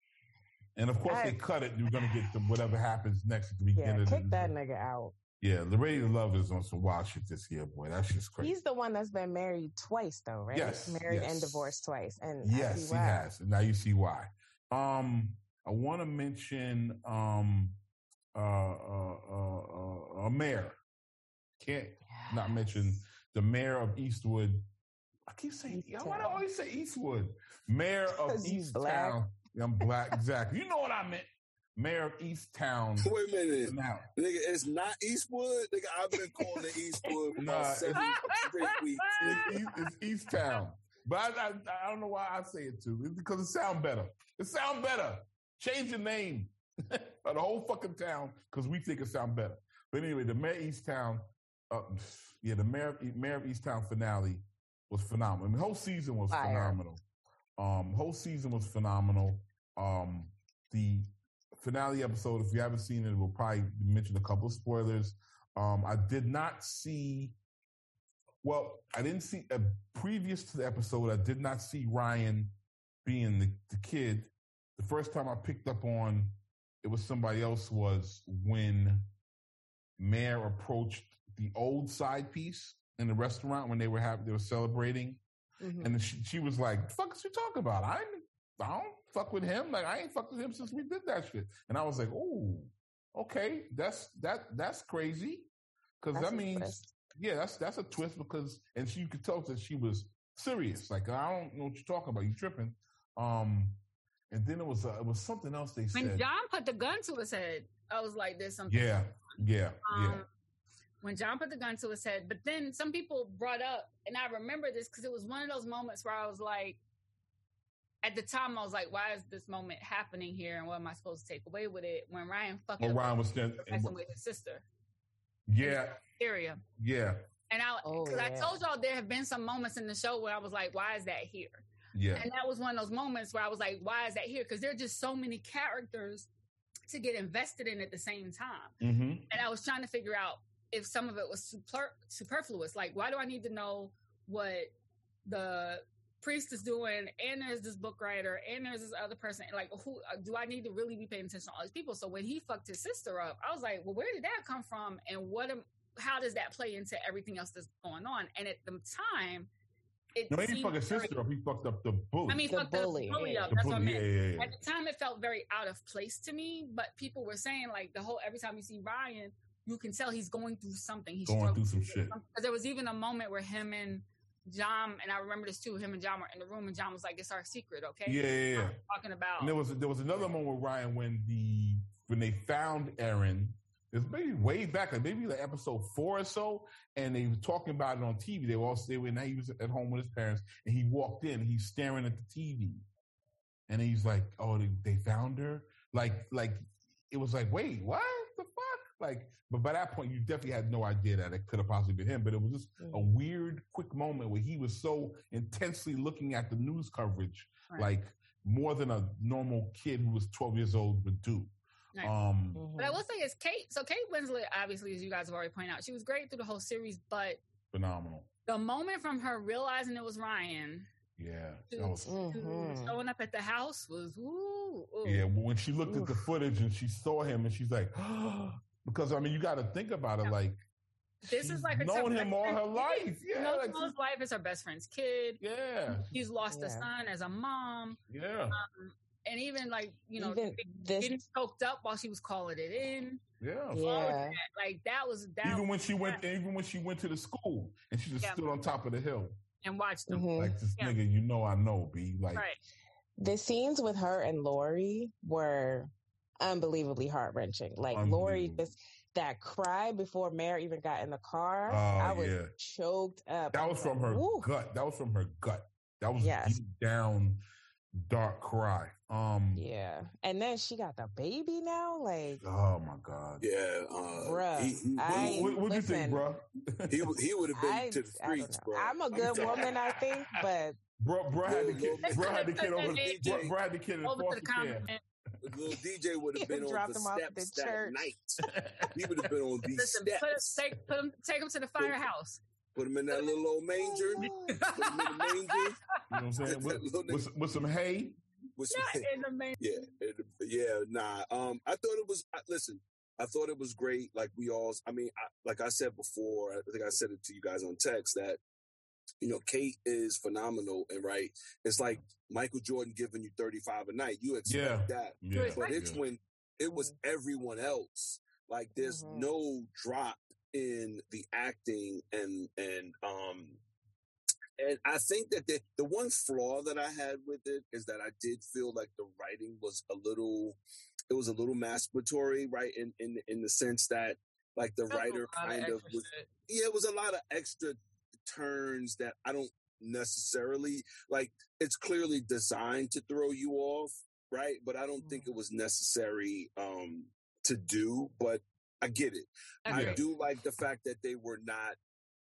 and of course I- they cut it. You're gonna get to whatever happens next at the yeah, beginning. kick of that the, nigga out. Yeah, the Ready to Love is on some wild shit this year, boy. That's just crazy. He's the one that's been married twice, though, right? Yes, married and yes. divorced twice, and I Yes, see he why. has. And now you see why. Um, I want to mention um, uh, uh, uh, uh, a mayor. Can't not mention the mayor of Eastwood. I keep saying, yeah, why do I Easttown. always say Eastwood? Mayor of 'Cause you East black. Town. Yeah, I'm black, exactly. You know what I meant. Mayor of East Town. Wait a minute. Now, Nigga, it's not Eastwood. Nigga, I've been calling it Eastwood for Nah, about seven straight weeks. it's, East, it's East Town. But I, I, I don't know why I say it too. It's because it sounds better. It sounds better. Change the name of the whole fucking town because we think it sounds better. But anyway, the Mayor of East Town, uh, yeah, the Mayor of, Mayor of East Town finale was phenomenal. I mean, the whole season was Fire. phenomenal. Um, whole season was phenomenal. Um, the finale episode, if you haven't seen it, we'll probably mention a couple of spoilers. Um, I did not see, well, I didn't see, uh, previous to the episode, I did not see Ryan being the, the kid. The first time I picked up on it was somebody else was when Mayor approached the old side piece in the restaurant when they were having, they were celebrating. Mhm. And she, she was like, "The fuck is you talking about? I, I don't fuck with him. Like I ain't fucked with him since we did that shit. And I was like, oh, okay, that's that that's crazy. Because that means, yeah, that's that's a twist. Because and she, you could tell that she was serious. Like I don't know what you're talking about. You tripping? Um, and then it was uh, it was something else they when said. When John put the gun to his head, I was like, "There's something." Yeah, yeah, um, yeah. When John put the gun to his head, but then some people brought up, and I remember this because it was one of those moments where I was like, at the time, I was like, "Why is this moment happening here? And what am I supposed to take away with it?" When Ryan fucking oh, Ryan was stand- messing with his sister. Yeah. Area. Yeah. And I, because oh, I yeah. told y'all there have been some moments in the show where I was like, "Why is that here?" Yeah. And that was one of those moments where I was like, "Why is that here?" Because there are just so many characters to get invested in at the same time. Mm-hmm. And I was trying to figure out if some of it was super, superfluous. Like, why do I need to know what the priest is doing? And there's this book writer, and there's this other person. Like, who do I need to really be paying attention to all these people? So when he fucked his sister up, I was like, well, where did that come from? And what am, how does that play into everything else that's going on? And at the time, it no, he didn't fuck his sister up. He fucked up the bully. I mean, the fucked bully, the bully yeah. up. The That's bully, what I meant. yeah, yeah, yeah. At the time, it felt very out of place to me. But people were saying, like, the whole every time you see Ryan, you can tell he's going through something. He's going through some shit. Because there was even a moment where him and John, and I remember this too, him and John were in the room, and John was like, "It's our secret, okay?" Yeah, yeah, yeah. Talking about. And there was there was another moment with Ryan when the when they found Aaron. It's maybe way back, like maybe like episode four or so, and they were talking about it on T V. They were all they were, and he was at home with his parents, and he walked in, and he's staring at the T V, and he's like, "Oh, they, they found her." Like, like it was like, wait, what the fuck? Like, but by that point, you definitely had no idea that it could have possibly been him. But it was just mm-hmm. a weird, quick moment where he was so intensely looking at the news coverage, right. like more than a normal kid who was twelve years old would do. Right. Um, mm-hmm. But I will say is Kate. So Kate Winslet, obviously, as you guys have already pointed out, she was great through the whole series. But phenomenal. The moment from her realizing it was Ryan, yeah, to, that was mm-hmm. showing up at the house was ooh, ooh. Yeah. When she looked ooh. at the footage and she saw him, and she's like, oh, because I mean, you got to think about it, like. This is like known him all her life. Yeah, known like all his life is her best friend's kid. Yeah, she's lost yeah. a son as a mom. Yeah. Um, And even like, you know, even this, getting choked up while she was calling it in. Yeah. yeah. That. Like that was that even was, when she went yeah. even when she went to the school and she just yeah. stood on top of the hill. And watched them. Mm-hmm. Like this yeah. nigga, you know I know, B. Like right. The scenes with her and Lori were unbelievably heart wrenching. Like Lori just that cry before Mare even got in the car. Oh, I was yeah. choked up. That was from her Woo. gut. That was from her gut. That was yes. deep down dark cry. Um Yeah. And then she got the baby now. Like oh my God. Yeah. Uh bruh. he, he, I, what what do you think, bro? he he would have been I, to the streets, bro. I'm a good woman, I think, but bro, bro had the kid. Bro had the kid over. D J, bro, bro had the kid in foster care. Little D J would have been on the steps the that night. He would have been on these Listen, steps. Put him, take, put him, take him to the firehouse. Put him in that little old manger. Put him in the manger. You know what I'm saying? With, with, with some hay. With some Not hay. in the manger. Yeah, it, yeah, nah. Um, I thought it was. Listen, I thought it was great. Like we all. I mean, I, like I said before, I think I said it to you guys on text that. You know, Kate is phenomenal, and right, it's like Michael Jordan giving you thirty-five a night. You expect yeah. that, yeah. but it's yeah. when it was everyone else. Like, there's mm-hmm. no drop in the acting, and and um, and I think that the the one flaw that I had with it is that I did feel like the writing was a little, it was a little masturbatory, right? In in in the sense that like the That's writer kind of, of was, shit. yeah, it was a lot of extra turns that I don't necessarily like. It's clearly designed to throw you off, right? But I don't think it was necessary um to do, but I get it. Okay. I do like the fact that they were not.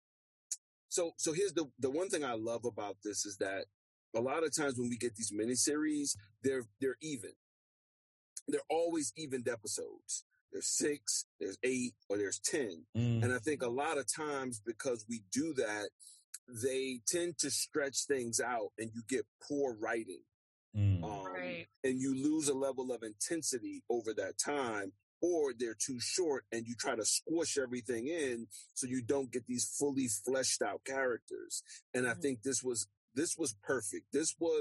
So, so here's the the one thing I love about this is that a lot of times when we get these miniseries, they're they're even. They're always evened episodes. There's six, there's eight, or there's ten. Mm. And I think a lot of times because we do that, they tend to stretch things out and you get poor writing. Mm. Um, right. And you lose a level of intensity over that time, or they're too short and you try to squish everything in so you don't get these fully fleshed out characters. And I mm. think this was, this was perfect. This was,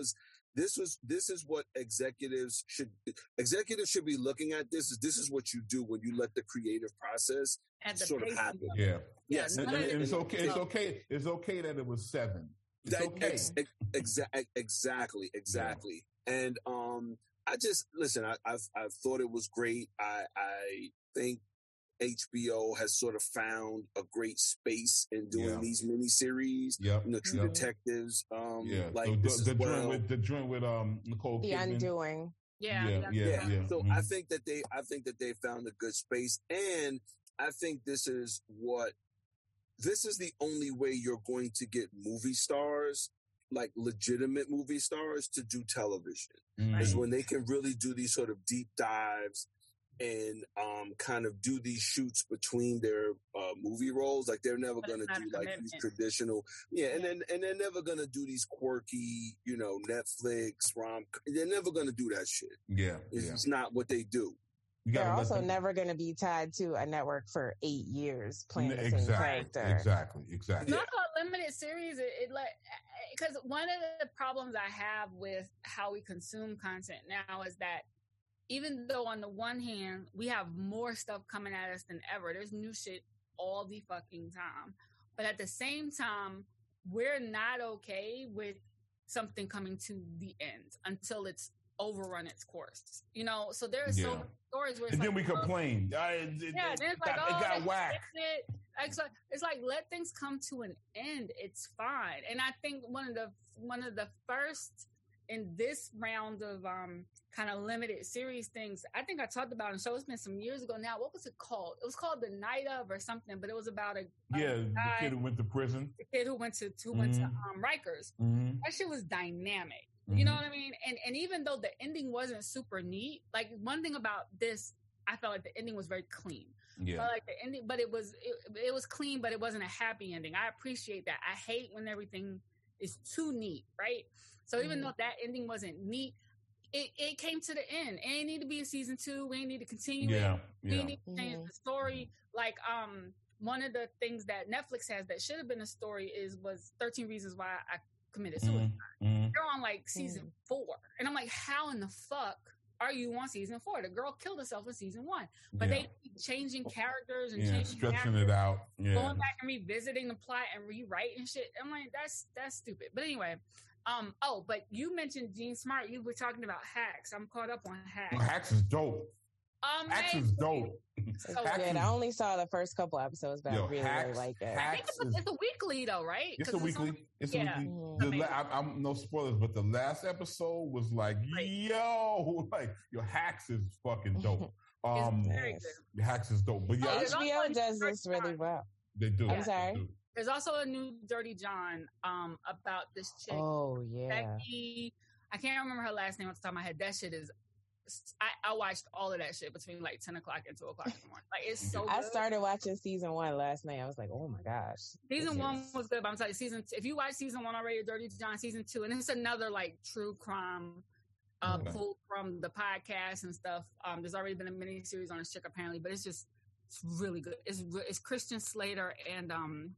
this was this is what executives should executives should be looking at. This is this is what you do when you let the creative process sort of happen. Yeah. Yes, and, and, and it's okay. It's okay. It's okay that it was seven. It's that, okay. Ex, ex, exa- exactly, exactly. Yeah. And um, I just listen. I, I've I've thought it was great. I I think H B O has sort of found a great space in doing yeah. these miniseries. Yep. You know, True yep. Detectives. Um, yeah. like so the, this the as joint well. with the joint with um Nicole The Kidman. Undoing. Yeah. Yeah. Yeah. Yeah. yeah. yeah. So mm-hmm. I think that they I think that they found a good space, and I think this is what this is the only way you're going to get movie stars, like legitimate movie stars, to do television. Mm-hmm. Is when they can really do these sort of deep dives and um, kind of do these shoots between their uh, movie roles. Like they're never going to do like these traditional, yeah, and then and they're never going to do these quirky, you know, Netflix rom. They're never going to do that shit. Yeah, it's, yeah. it's not what they do. They're also them... never going to be tied to a network for eight years playing the exactly, same character. Exactly, exactly. Not a limited series. It, it like because one of the problems I have with how we consume content now is that even though on the one hand we have more stuff coming at us than ever, there's new shit all the fucking time. But at the same time, we're not okay with something coming to the end until it's overrun its course, you know. So there are yeah. so many stories where it's and like, then we oh, complain. I, it, yeah, it, then it's like, got, oh, it got whacked. It. It's like, it's like let things come to an end. It's fine. And I think one of the one of the first in this round of um kind of limited series things, I think I talked about on the show. It's been some years ago now. What was it called? It was called The Night Of or something, but it was about a, a yeah, guy, the kid who went to prison, the kid who went to who mm-hmm. went to um, Rikers. Mm-hmm. That shit was dynamic. Mm-hmm. You know what I mean? And and even though the ending wasn't super neat, like one thing about this, I felt like the ending was very clean. Yeah, but like the ending, but it was it, it was clean, but it wasn't a happy ending. I appreciate that. I hate when everything is too neat, right? So even mm-hmm. though that ending wasn't neat, it, it came to the end. It ain't need to be a season two. We ain't need to continue yeah, it. Yeah. We need to change mm-hmm. the story. Like um, one of the things that Netflix has that should have been a story is was thirteen Reasons Why I Committed Suicide. Mm-hmm. They're on like season mm-hmm. four, and I'm like, how in the fuck are you on season four? The girl killed herself in season one, but yeah. they keep changing characters and yeah, changing stretching characters, it out, yeah. going back and revisiting the plot and rewriting shit. I'm like, that's that's stupid. But anyway, um, oh, but you mentioned Gene Smart. You were talking about Hacks. I'm caught up on Hacks. Well, Hacks is dope. Amazing. Hacks is dope. So good. I only saw the first couple episodes, but Yo, I really, Hacks, really like it. I think it's a, it's a weekly though, right? It's a weekly. It's, it's yeah. a weekly. Mm-hmm. The la- I, I'm no spoilers, but the last episode was like, right. yo, like your Hacks is fucking dope. Um, it's very good. Your Hacks is dope. But yeah, H B O does this really well. They do. I'm sorry. Do. There's also a new Dirty John um about this chick. Oh yeah. Becky. I can't remember her last name off the top of my head. That shit is. I, I watched all of that shit between like ten o'clock and two o'clock in the morning. Like it's so. I good. started watching season one last night. I was like, oh my gosh. Season one is... was good, but I'm telling you, season two, if you watch season one already, Dirty John, season two, and it's another like true crime uh, okay. pulled from the podcast and stuff. Um, there's already been a mini series on this chick apparently, but it's just it's really good. It's it's Christian Slater and um.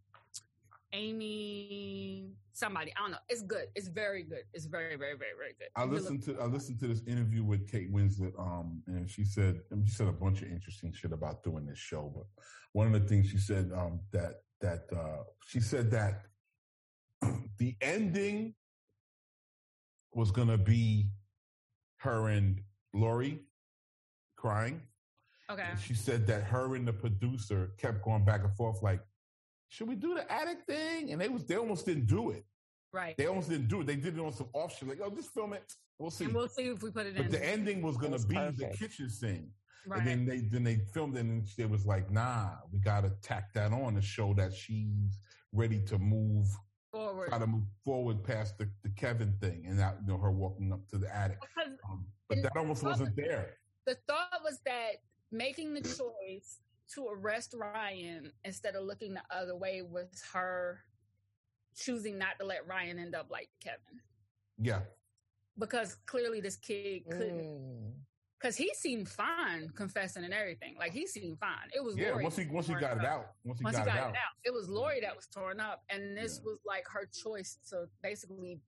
Amy, somebody, I don't know. It's good. It's very good. It's very, very, very, very good. I listened to I listened to this interview with Kate Winslet, um, and she said she said a bunch of interesting shit about doing this show. But one of the things she said um, that that uh, she said that the ending was going to be her and Lori crying. Okay. And she said that her and the producer kept going back and forth, like, should we do the attic thing? And they was they almost didn't do it. Right. They almost didn't do it. They did it on some offshoot, like, oh, just film it. We'll see. And we'll see if we put it but in. But the ending was going to be perfect. the kitchen scene. Right. And then they then they filmed it, and it was like, nah, we got to tack that on to show that she's ready to move forward, try to move forward past the, the Kevin thing, and that, you know, her walking up to the attic. Um, but that almost wasn't there. The thought was that making the choice to arrest Ryan instead of looking the other way was her choosing not to let Ryan end up like Kevin. Yeah. Because clearly this kid couldn't. Because mm. he seemed fine confessing and everything. Like, he seemed fine. It was yeah, Lori. once he, once he got it out. Once he once got, he got it, it out. out. It was Lori that was torn up. And this yeah. was like her choice to basically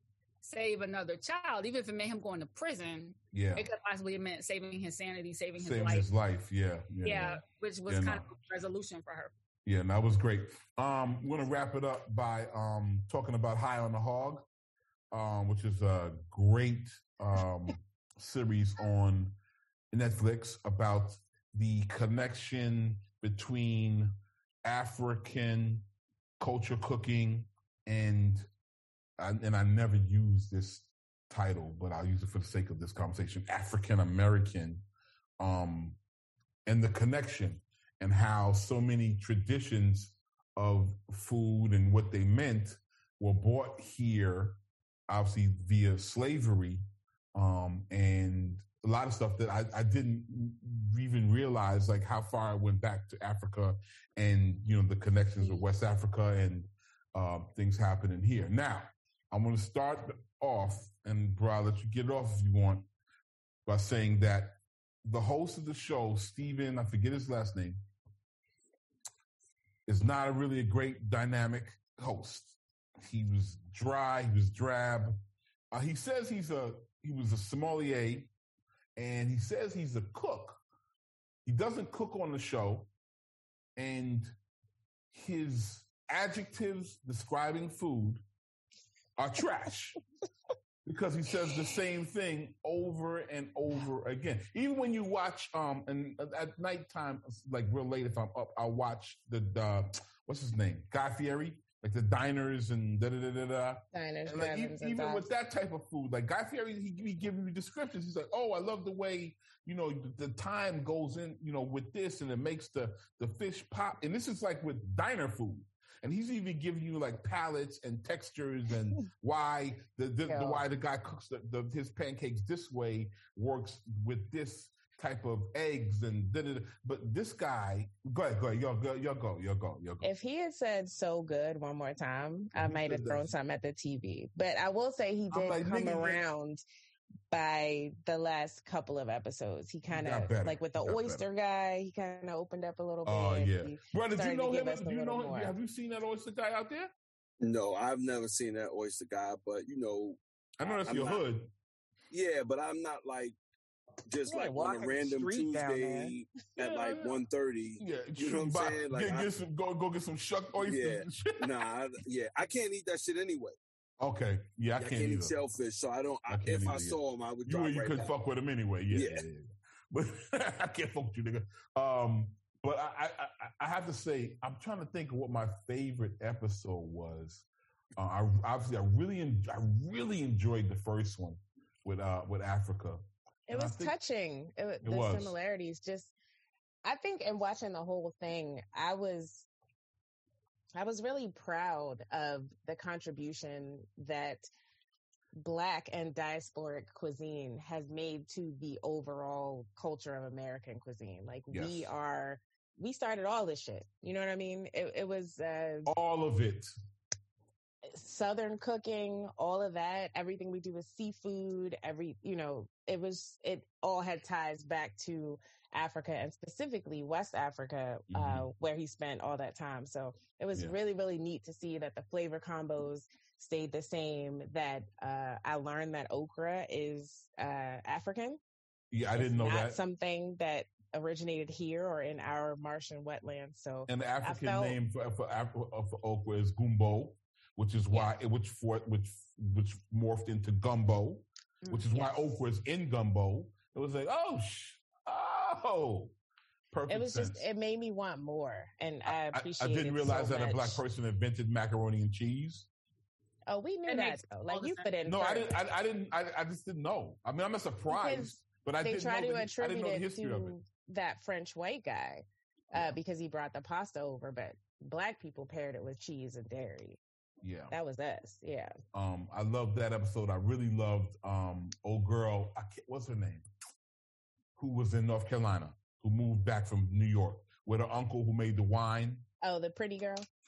save another child, even if it meant him going to prison. Yeah. It could possibly have meant saving his sanity, saving his Saving life. his life, yeah. Yeah, yeah which was yeah, kind no. of a resolution for her. Yeah, and that was great. Um, we're going to wrap it up by um, talking about High on the Hog, um, which is a great um, series on Netflix about the connection between African culture cooking and, and I never use this title, but I'll use it for the sake of this conversation, African American, um, and the connection and how so many traditions of food and what they meant were brought here, obviously via slavery, um, and a lot of stuff that I, I didn't even realize, like how far I went back to Africa and, you know, the connections with West Africa and uh, things happening here. Now, I'm going to start off, and bro, I'll let you get it off if you want, by saying that the host of the show, Steven, I forget his last name, is not a really a great dynamic host. He was dry, he was drab. Uh, he says he's a he was a sommelier, and he says he's a cook. He doesn't cook on the show, and his adjectives describing food are trash because he says the same thing over and over again. Even when you watch, um, and at nighttime, like real late, if I'm up, I'll watch the, uh, what's his name? Guy Fieri, like the diners and da da da da da. Diners, and like, and even, even with that type of food, like Guy Fieri, he, he giving you descriptions. He's like, oh, I love the way, you know, the, the time goes in, you know, with this, and it makes the, the fish pop. And this is like with diner food. And he's even giving you like palettes and textures and why the, the, the why the guy cooks the, the, his pancakes this way works with this type of eggs and da, da, da. But this guy, go ahead, go ahead, yo, go, yo, go, yo, go, yo, go. If he had said "so good" one more time, I might have thrown something at the T V. But I will say he did like, come around. By the last couple of episodes, he kind of like with the oyster better. guy, he kind of opened up a little bit. Oh yeah, brother, do you know him? Do you know him? Have you seen that oyster guy out there? No, I've never seen that oyster guy, but you know, I know that's I'm your not, hood. Yeah, but I'm not like just yeah, like on a random Tuesday at like yeah. one thirty. Yeah, you know what I'm saying? Like, get, I, get some, go go get some shucked oysters. Yeah, nah, I, yeah, I can't eat that shit anyway. Okay, yeah, I can't, I can't eat either. shellfish, so I don't. I, I if I either. saw him, I would. You, drop you right couldn't back. fuck with him anyway. Yeah, yeah. yeah, yeah. But I can't fuck with you, nigga. Um, but I, I, I have to say, I'm trying to think of what my favorite episode was. Uh, I obviously, I really, I really enjoyed the first one with uh with Africa. It was think, touching. It, it the was. similarities. Just, I think, in watching the whole thing, I was. I was really proud of the contribution that Black and diasporic cuisine has made to the overall culture of American cuisine. Like yes. we are, we started all this shit. You know what I mean? It, it was uh, all of it. Southern cooking, all of that, everything we do with seafood, every, you know, it was, it all had ties back to Africa and specifically West Africa, mm-hmm. uh, where he spent all that time. So it was yeah. really, really neat to see that the flavor combos stayed the same, that uh, I learned that okra is uh, African. Yeah, I didn't know not that. Something that originated here or in our marsh and wetlands. So and the African felt, name for, for, for okra is gumbo, which is why yeah. which for which which morphed into gumbo, which is yes. why okra is in gumbo. It was like, oh, sh- oh, perfect. It was sense. just, it made me want more, and I appreciate. I, I didn't it realize so that much. a Black person invented macaroni and cheese. Oh, we knew it that though. Like you put in. No, first. I didn't. I, I didn't. I, I just didn't know. I mean, I'm not surprised, because but I they didn't try know to the, attribute I didn't know the it history to of it. that French white guy uh, yeah. because he brought the pasta over, but Black people paired it with cheese and dairy. Yeah, that was us. Yeah. Um, I loved that episode. I really loved um, old girl. I can't, what's her name? Who was in North Carolina? Who moved back from New York with her uncle who made the wine? Oh, the pretty girl.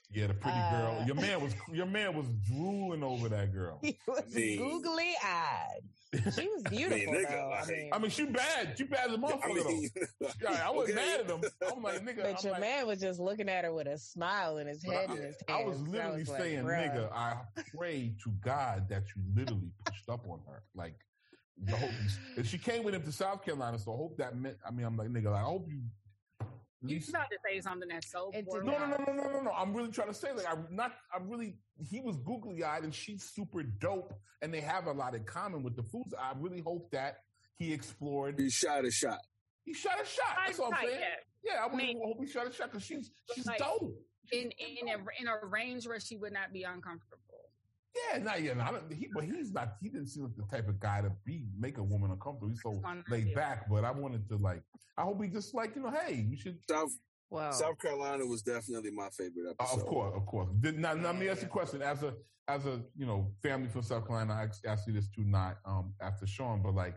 Yeah, the pretty Uh, girl. Your man was your man was drooling over that girl. He was I mean- googly eyed. She was beautiful, nigga, though. like- I mean, I mean, she bad. She bad as a motherfucker I mean, though. Yeah, I wasn't okay. mad at him. I'm like, nigga. but I'm your like, man was just looking at her with a smile in his but head I, in his I hands. was literally like, saying, bruh. nigga, I pray to God that you literally pushed up on her. Like, I hope you, and she came with him to South Carolina, so I hope that meant. I mean, I'm like, nigga, like, I hope you. at You least- about to say something that's so It did boring. No, no, no, no, no, no, no. I'm really trying to say, like, I'm not, I'm really, he was googly eyed and she's super dope and they have a lot in common with the foods. I really hope that he explored. He shot a shot. He shot a shot. That's all I'm Right, saying. yeah. Yeah, I, really mean- hope he shot a shot because she's, she's Like, dope. In in a, in a range where she would not be uncomfortable. Yeah, not yeah, no, I don't, he, but he's not, he didn't seem like the type of guy to be, make a woman uncomfortable. He's so One laid idea. back, but I wanted to like, I hope he just like, you know, hey, you should, South Wow. South Carolina was definitely my favorite Uh, episode. of course, of course. Did, now, now, let me ask you a question. As a, as a, you know, family from South Carolina, I asked asked you this too, not um, after Sean, but like,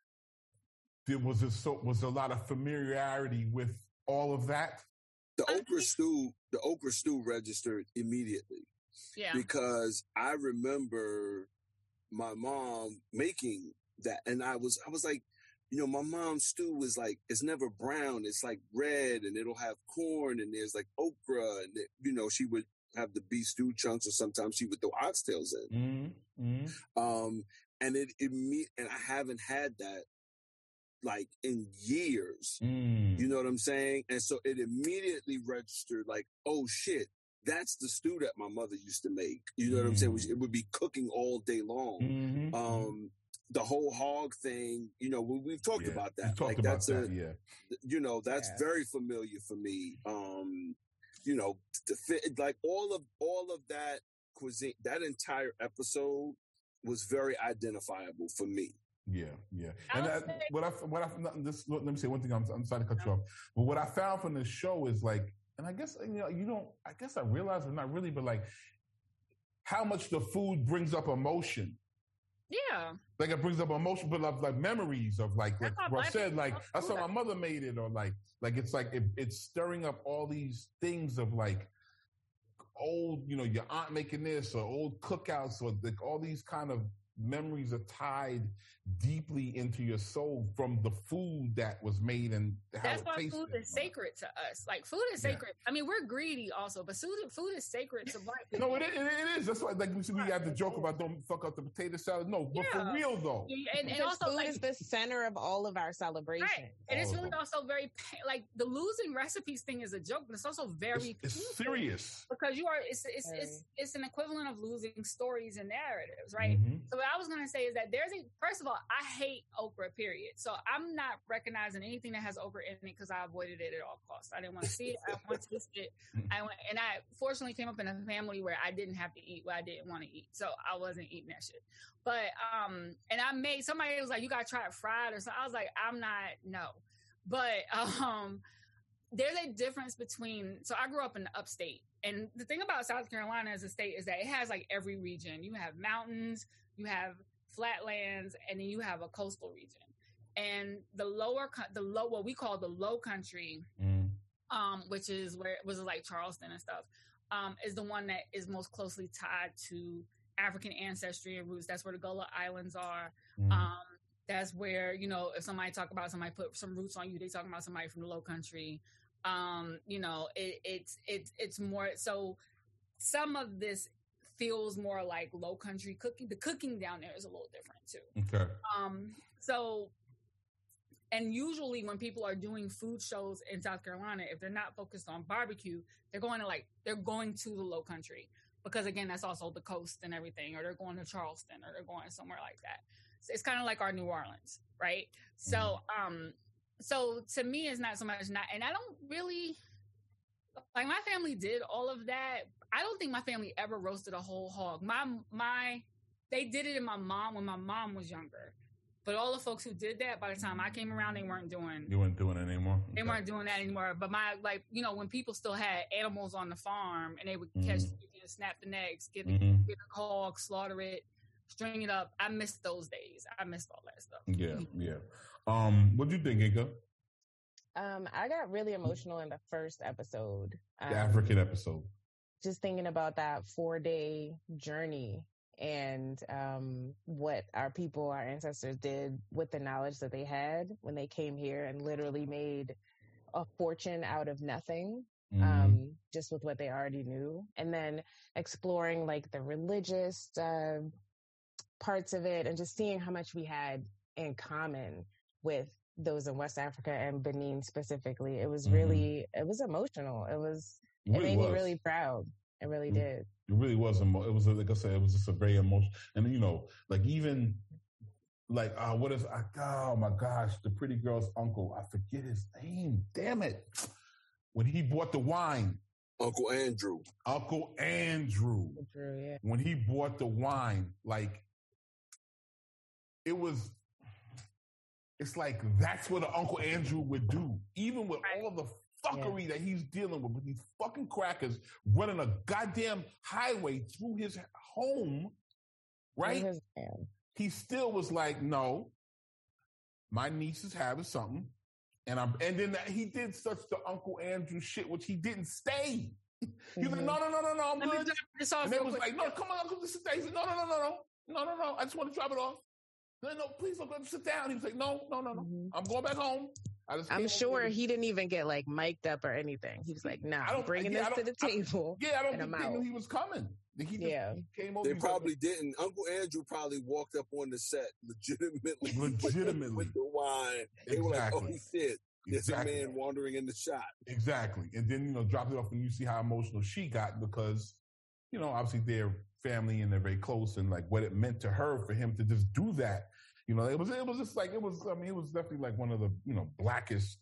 there was a so was a lot of familiarity with all of that. The okra stew, the okra stew registered immediately Yeah. because I remember my mom making that, and I was, I was like, you know, my mom's stew is like, it's never brown, it's like red, and it'll have corn, and there's like okra, and it, you know, she would have the beef stew chunks, or sometimes she would throw oxtails in. Mm-hmm. Mm-hmm. Um, and it, it me, and I haven't had that like in years. Mm. You know what I'm saying? And so it immediately registered like, oh shit, that's the stew that my mother used to make. You know what I'm saying? Mm. It would be cooking all day long. Mm-hmm. Um, the whole hog thing, you know, we, we've talked Yeah, about we that. talked Like about that's that, a, yeah. you know, that's Yeah. very familiar for me. Um, you know, the fit, like all of all of that cuisine, that entire episode was very identifiable for me. Yeah, yeah. And I'll that, say- what I, what I, no, this, let me say one thing. I'm, I'm sorry to cut you off, but what I found from this show is like, and I guess you know, you don't. I guess I realized, but not really, but like, how much the food brings up emotion. Yeah. Like it brings up emotion, but like, like memories of like, like That's how what I black said, people like love that's how food. my mother made it, or like, like it's like it, it's stirring up all these things of like old, you know, your aunt making this, or old cookouts, or like all these kind of memories are tied deeply into your soul from the food that was made and how That's it why tasted. food is sacred to us. Like food is Yeah. sacred. I mean, we're greedy also, but food, food is sacred to black people. No, it, it, it is. That's why, like, we we have the joke about don't fuck up the potato salad. No, but Yeah. for real though. Yeah, and, and Because also food like is the center of all of our celebrations. right, and it's All of really them. also very pa- like the losing recipes thing is a joke, but it's also very It's, it's painful serious. because you are it's it's, Very. it's it's an equivalent of losing stories and narratives, right? Mhm. So what I was gonna say is that there's a first of all, I hate okra, period. So I'm not recognizing anything that has okra in it because I avoided it at all costs. I didn't want to see it. I didn't want to taste it. I went, and I fortunately came up in a family where I didn't have to eat what I didn't want to eat, so I wasn't eating that shit. But um, and I made somebody was like, "You gotta try it fried," or something. I was like, "I'm not, no." But um, there's a difference between. So I grew up in the upstate, and the thing about South Carolina as a state is that it has like every region. You have mountains, you have flatlands, and then you have a coastal region. And the lower, co- the low, what we call the low country, Mm. um, which is where it was like Charleston and stuff, um, is the one that is most closely tied to African ancestry and roots. That's where the Gullah Islands are. Mm. Um, that's where, you know, if somebody talk about somebody put some roots on you, they talking about somebody from the low country. Um, you know, it, it's, it's, it's more, so some of this feels more like low country cooking. The cooking down there is a little different too. Okay. Um, so, and usually when people are doing food shows in South Carolina, if they're not focused on barbecue, they're going to like, they're going to the low country because again, that's also the coast and everything, or they're going to Charleston or they're going somewhere like that. So it's kind of like our New Orleans, right? So, um, so to me, it's not so much not, and I don't really, like my family did all of that. I don't think my family ever roasted a whole hog. My, my, they did it in my mom when my mom was younger. But all the folks who did that, by the time I came around, they weren't doing, You weren't doing it anymore. they Okay. weren't doing that anymore. But my, like, you know, when people still had animals on the farm and they would Mhm. catch, you know, snap the necks, get, Mhm. get a hog, slaughter it, string it up. I missed those days. I missed all that stuff. Yeah, yeah. Um, what do you think, Inka? Um, I got really emotional in the first episode. Um, The African episode. just thinking about that four day journey and um, what our people, our ancestors did with the knowledge that they had when they came here and literally made a fortune out of nothing, mm-hmm. um, just with what they already knew. And then exploring like the religious uh, parts of it and just seeing how much we had in common with those in West Africa and Benin specifically. It was really, mm-hmm. it was emotional. It was, it, really it made was. me really proud. It really it, did. It really was. Emo- it was, like I said, it was just a very emotional, and you know, like even like, uh, what is, I, oh my gosh, the pretty girl's uncle, I forget his name. Damn it. When he bought the wine. Uncle Andrew. Uncle Andrew. Andrew, yeah. When he bought the wine, like, it was, it's like, that's what an Uncle Andrew would do. Even with all the fuckery yeah. that he's dealing with, with these fucking crackers running a goddamn highway through his home, right? His he still was like, no, my niece is having something. And I'm, and then he did such the Uncle Andrew shit, which he didn't stay. He mm-hmm. was like, no, no, no, no, no, I'm Let good. And they was quick. like, no, come on, come sit down. He said, no, no, no, no, no, no, no, no. I just want to drop it off. No, no, please don't go sit down. He was like, no, no, no, no. Mm-hmm. I'm going back home. I just I'm sure he didn't even get like mic'd up or anything. He was like, nah, I'm bringing yeah, this to the table. I, yeah, I don't think they knew he was coming. He just, yeah. he came over. They probably like, didn't. Uncle Andrew probably walked up on the set legitimately. Legitimately. With the wine. They exactly. were like, oh shit. There's exactly. a man wandering in the shot. Exactly. And then, you know, dropped it off and you see how emotional she got because, you know, obviously they're family and they're very close and like what it meant to her for him to just do that. You know, it was, it was just like, it was, I mean, it was definitely like one of the, you know, blackest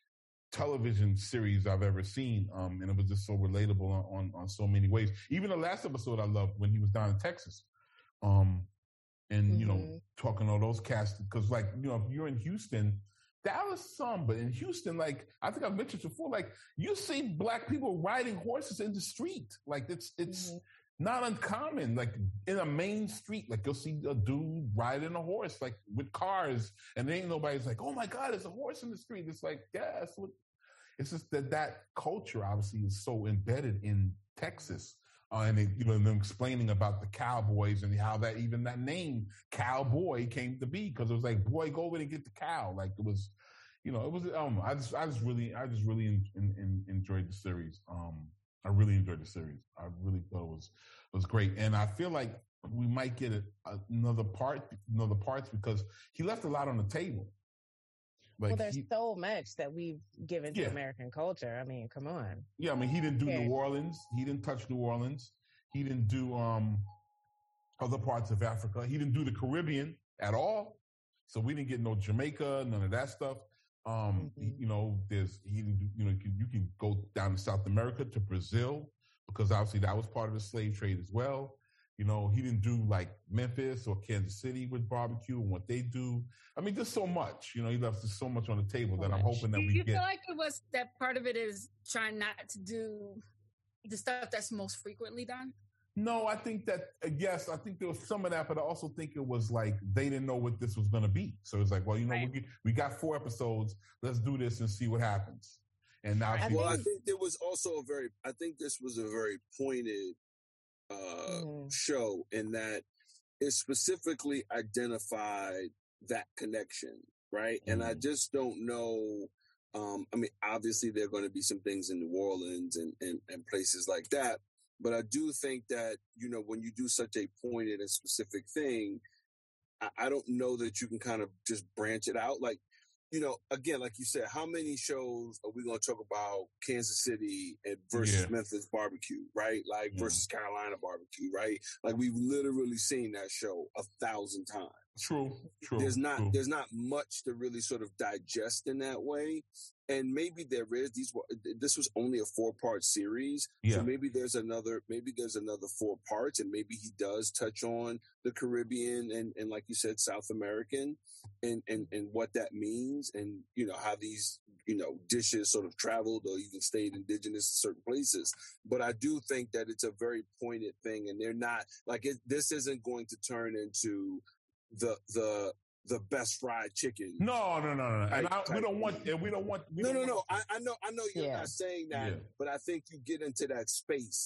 television series I've ever seen. Um, and it was just so relatable on, on, on so many ways. Even the last episode I loved when he was down in Texas. Um, and, mm-hmm. you know, talking all those casts, because like, you know, if you're in Houston, Dallas some, but in Houston, like, I think I've mentioned before, like, you see black people riding horses in the street. Like, it's, it's, mm-hmm. not uncommon, like in a main street, like you'll see a dude riding a horse, like with cars, and there ain't nobody's like, "Oh my God, there's a horse in the street." It's like, yeah, it's, what, it's just that that culture obviously is so embedded in Texas, uh, and it, you know, them explaining about the cowboys and how that even that name cowboy came to be because it was like, boy, go over and get the cow. Like it was, you know, it was. Um, I just, I just really, I just really in, in, in enjoyed the series. Um. I really enjoyed the series. I really thought it was it was great, and I feel like we might get a, another part, another parts because he left a lot on the table. Like well, there's he, so much that we've given to yeah. American culture. I mean, come on. Yeah, I mean, he didn't do okay. New Orleans. He didn't touch New Orleans. He didn't do um, other parts of Africa. He didn't do the Caribbean at all. So we didn't get no Jamaica, none of that stuff. Um, mm-hmm. you know, there's, he, you know, you can, you can go down to South America to Brazil because obviously that was part of the slave trade as well. You know, he didn't do like Memphis or Kansas City with barbecue and what they do. I mean, there's so much, you know, he left just so much on the table so that much. I'm hoping that do we you get. feel like it was that part of it is trying not to do the stuff that's most frequently done? No, I think that, uh, yes, I think there was some of that, but I also think it was like they didn't know what this was going to be. So it's like, well, you know, right. we, we got four episodes. Let's do this and see what happens. And now, I well, think, I think there was also a very, I think this was a very pointed uh, mm. show in that it specifically identified that connection, right? Mm. And I just don't know. Um, I mean, obviously, there are going to be some things in New Orleans and, and, and places like that. But I do think that, you know, when you do such a pointed and specific thing, I, I don't know that you can kind of just branch it out. Like, you know, again, like you said, how many shows are we going to talk about Kansas City and versus yeah. Memphis barbecue, right? Like yeah. versus Carolina barbecue, right? Like we've literally seen that show a thousand times. True, true. There's not, true. there's not much to really sort of digest in that way. And maybe there is these, this was only a four part series. Yeah. So maybe there's another, maybe there's another four parts and maybe he does touch on the Caribbean and, and like you said, South American and, and, and what that means and, you know, how these, you know, dishes sort of traveled or even stayed indigenous to certain places. But I do think that it's a very pointed thing and they're not like, it, this isn't going to turn into the, the, the best fried chicken. No, no, no, no. Type, and I, we don't want, and we don't want. We no, don't no, want, no. I, I know, I know you're yeah. not saying that, yeah. but I think you get into that space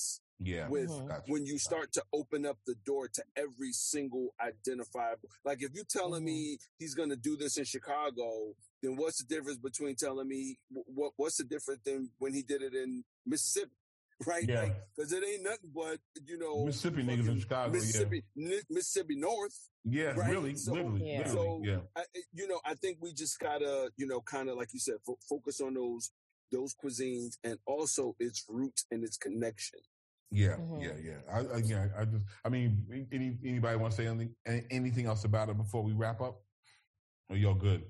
Yeah. With Mhm. Gotcha. when you start to open up the door to every single identifiable, like if you're telling me he's going to do this in Chicago, then what's the difference between telling me what what's the difference than when he did it in Mississippi, right? Yeah. Because it ain't nothing but you know Mississippi niggas in fucking Chicago, Mississippi, Ni- Mississippi North. yeah. Yeah, Right? really, So- literally, Yeah. literally, So yeah. I, you know, I think we just gotta, you know, kind of like you said, fo- focus on those those cuisines and also its roots and its connection. Yeah, Mhm. yeah, yeah. I, I, yeah, I just, I mean, any, anybody want to say anything, anything else about it before we wrap up? Or y'all good?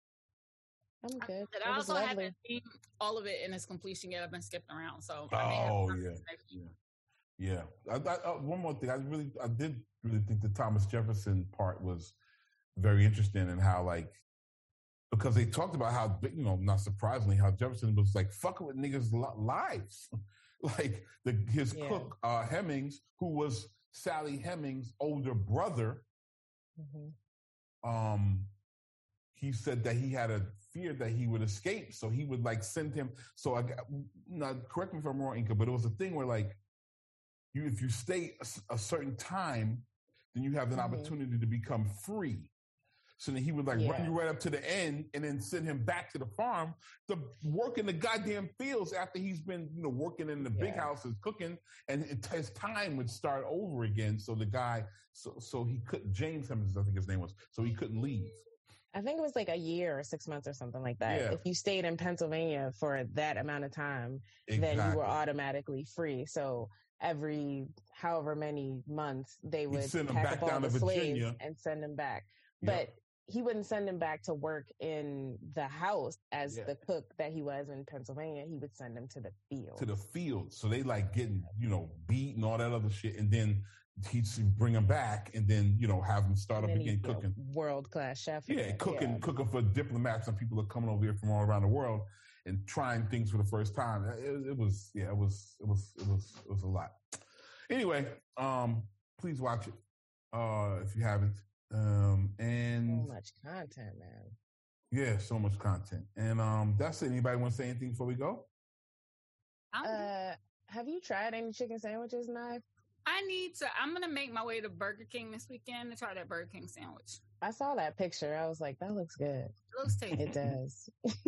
I'm good. And It I was also lovely. haven't seen all of it in its completion yet. I've been skipping around, so I may have Oh, some yeah. conversation. Yeah. I, I, uh, one more thing. I really, I did really think the Thomas Jefferson part was very interesting and how, like, because they talked about how, you know, not surprisingly, how Jefferson was like fucking with niggas' li- lives. Like the, his Yeah. cook, uh, Hemings, who was Sally Hemings' older brother, Mhm. um, he said that he had a fear that he would escape. So he would like send him. So I got, now correct me if I'm wrong, Inka, but it was a thing where like, you, if you stay a, s- a certain time, then you have an Mhm. opportunity to become free. So then he would like Yeah. run you right up to the end and then send him back to the farm to work in the goddamn fields after he's been, you know, working in the big Yeah. houses cooking, and it, his time would start over again. So the guy, so so he couldn't, James Hemings, I think his name was, so he couldn't leave. I think it was like a year or six months or something like that. Yeah. If you stayed in Pennsylvania for that amount of time, then you Exactly. were automatically free. So every however many months, they would send 'em pack back up all down the to slaves Virginia. and send them back. Yep. But he wouldn't send him back to work in the house as Yeah. the cook that he was in Pennsylvania. He would send him to the field. to the field. So they like getting, you know, beat and all that other shit. And then he'd bring them back and then, you know, have them start And up then again he'd be a cooking. world-class chef. Yeah, again. cooking, Yeah. cooking for diplomats and people that are coming over here from all around the world and trying things for the first time. It, it was, yeah, it was, it was, it was, it was a lot. Anyway, um, please watch it uh, if you haven't. Um, and So much content, man. yeah, so much content. And um, that's it. Anybody want to say anything before we go? I'm- Uh, have you tried any chicken sandwiches, Knife? I need to. I'm gonna make my way to Burger King this weekend to try that Burger King sandwich. I saw that picture. I was like, that looks good. It looks tasty. It does.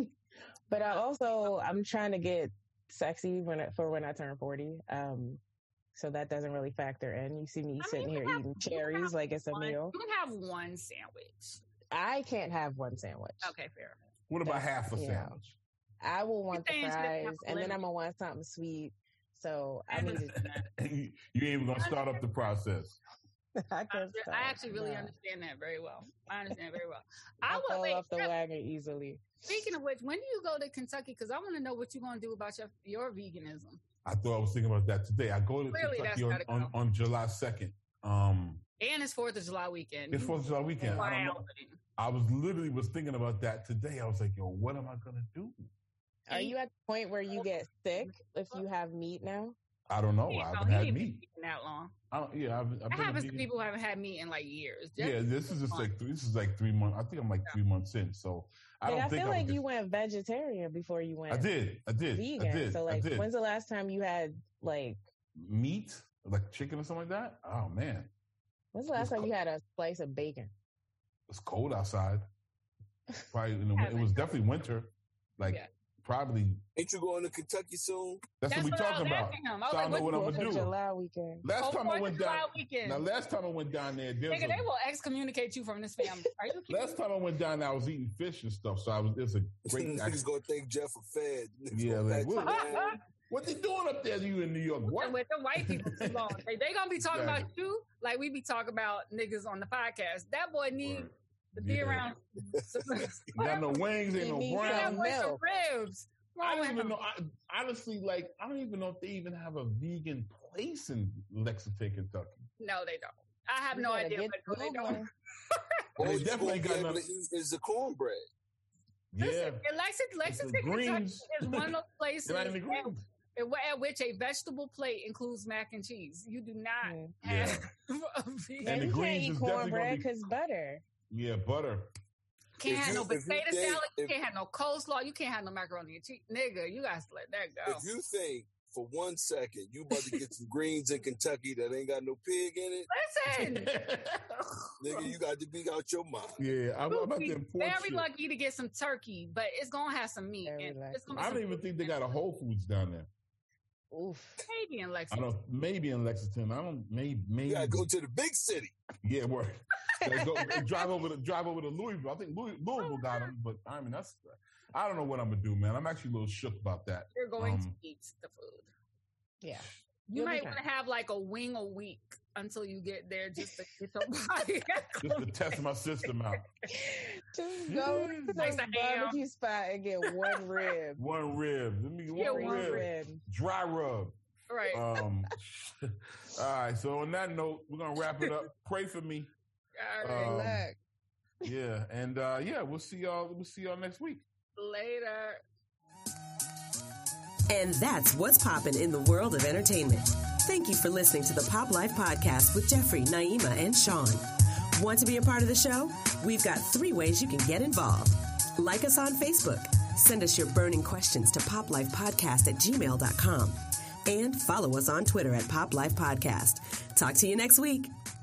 But I also, I'm trying to get sexy when I, for when I turn forty. Um, so that doesn't really factor in. You see me I sitting mean, you here have- eating you have cherries like it's a One- meal. You can have one sandwich. I can't have one sandwich. Okay, fair. What about That's- half a yeah. sandwich? I will want the saying it's gonna have fries, a and then limit. I'm gonna want something sweet. So I I need to. understand that. you ain't even gonna start up the process. I, I, can't stop. I actually really No. understand that very well. I understand very well. I I will fall wait. off the wagon easily. Speaking of which, when do you go to Kentucky? Because I want to know what you're going to do about your your veganism. I thought I was thinking about that today. I go to Clearly Kentucky that's on, gotta on, go. on July second. Um, And it's Fourth of July weekend. it's You Fourth of July weekend. I don't know. wild. I was literally was thinking about that today. I was like, yo, what am I gonna do? Are you at the point where you get sick if you have meat now? I don't know. Yeah, I no, haven't he had ain't been meat. eating that long. I don't, yeah, I've, I've That been a happens to vegan- people who haven't had meat in like years. Just- Yeah, this is just fun. like this is like three months. I think I'm like three months in. So I But don't I think feel I like would you get- went vegetarian before you went I did. I did. vegan. I did. So I like, did. when's the last time you had like? Meat, like chicken or something like that. Oh man, When's the last It's time co- you had a slice of bacon? it's cold outside. Probably in the, it was definitely winter. Like Yeah. probably Ain't you going to Kentucky soon? that's, what we I talking was about. asking him. I was So I like, know what what I'm Fourth gonna of do. July weekend. Last Oh, time I Fourth went of July down. weekend. Now last time I went down there, there was Nigga, a- they will excommunicate you from this family. Are you kidding? last time I went down there, I was eating fish and stuff. So I was. It was a great. Niggas gonna think Jeff a fed. Niggas Yeah, gonna like, pat you what- down. What they doing up there? You in New York? What? With the white people too long. They, they gonna be talking about Exactly. you like we be talking about niggas on the podcast. That boy need Word. to be Yeah. around some, Got no wings, ain't He no needs brown. that some boy some milk. ribs. Wrong I with don't even him? know. I, honestly, like, I don't even know if they even have a vegan place in Lexington, Kentucky. No, they don't. I have You no gotta idea, get but no, they don't. Googling. All They you definitely gonna be got able to nothing. eat is the cornbread. Yeah, Listen, in Lexington, Lexington, Kentucky greens. is one of those places Right in the at, greens. at which a vegetable plate includes mac and cheese. You do not Mm. Yeah. have a vegan. And Man, the you greens can't eat is definitely gonna cornbread be- because butter. Yeah, butter. Can't If have you- no if you potato think- salad. You if- can't have no coleslaw. You can't have no macaroni and cheese. Nigga, you guys let that go. If you think for one second you about to get some greens in Kentucky that ain't got no pig in it. Listen, Nigga, you got to be out your mind. Yeah, I'm, I'm about We'll to be import very shit. lucky to get some turkey, but it's gonna have some meat. Very And lucky. it's gonna be I some don't even think they got a Whole Foods down there. Oof. maybe in I Lexington. don't. Maybe in Lexington. I don't. Maybe. Maybe. You gotta go to the big city. Yeah, word. Like, go, drive over to drive over to Louisville. I think Louis, Louisville got them, but I mean that's. I don't know what I'm gonna do, man. I'm actually a little shook about that. You're going Um, to eat the food. Yeah. You You'll be might fine. want to have like a wing a week until you get there, just to get your body. Just to test my system out. Just go to Nice the to ham. barbecue spot and get one rib. One rib. Let me get Yeah, one one rib. rib. Dry rub. Right. Um. all right. So on that note, we're gonna wrap it up. Pray for me. All right. um, Look. Yeah, and uh, yeah, we'll see y'all. We'll see y'all next week. Later. And that's what's popping in the world of entertainment. Thank you for listening to the Pop Life Podcast with Jeffrey, Naima, and Sean. Want to be a part of the show? We've got three ways you can get involved. Like us on Facebook. Send us your burning questions to poplifepodcast at gmail dot com. And follow us on Twitter at Pop Life Podcast. Talk to you next week.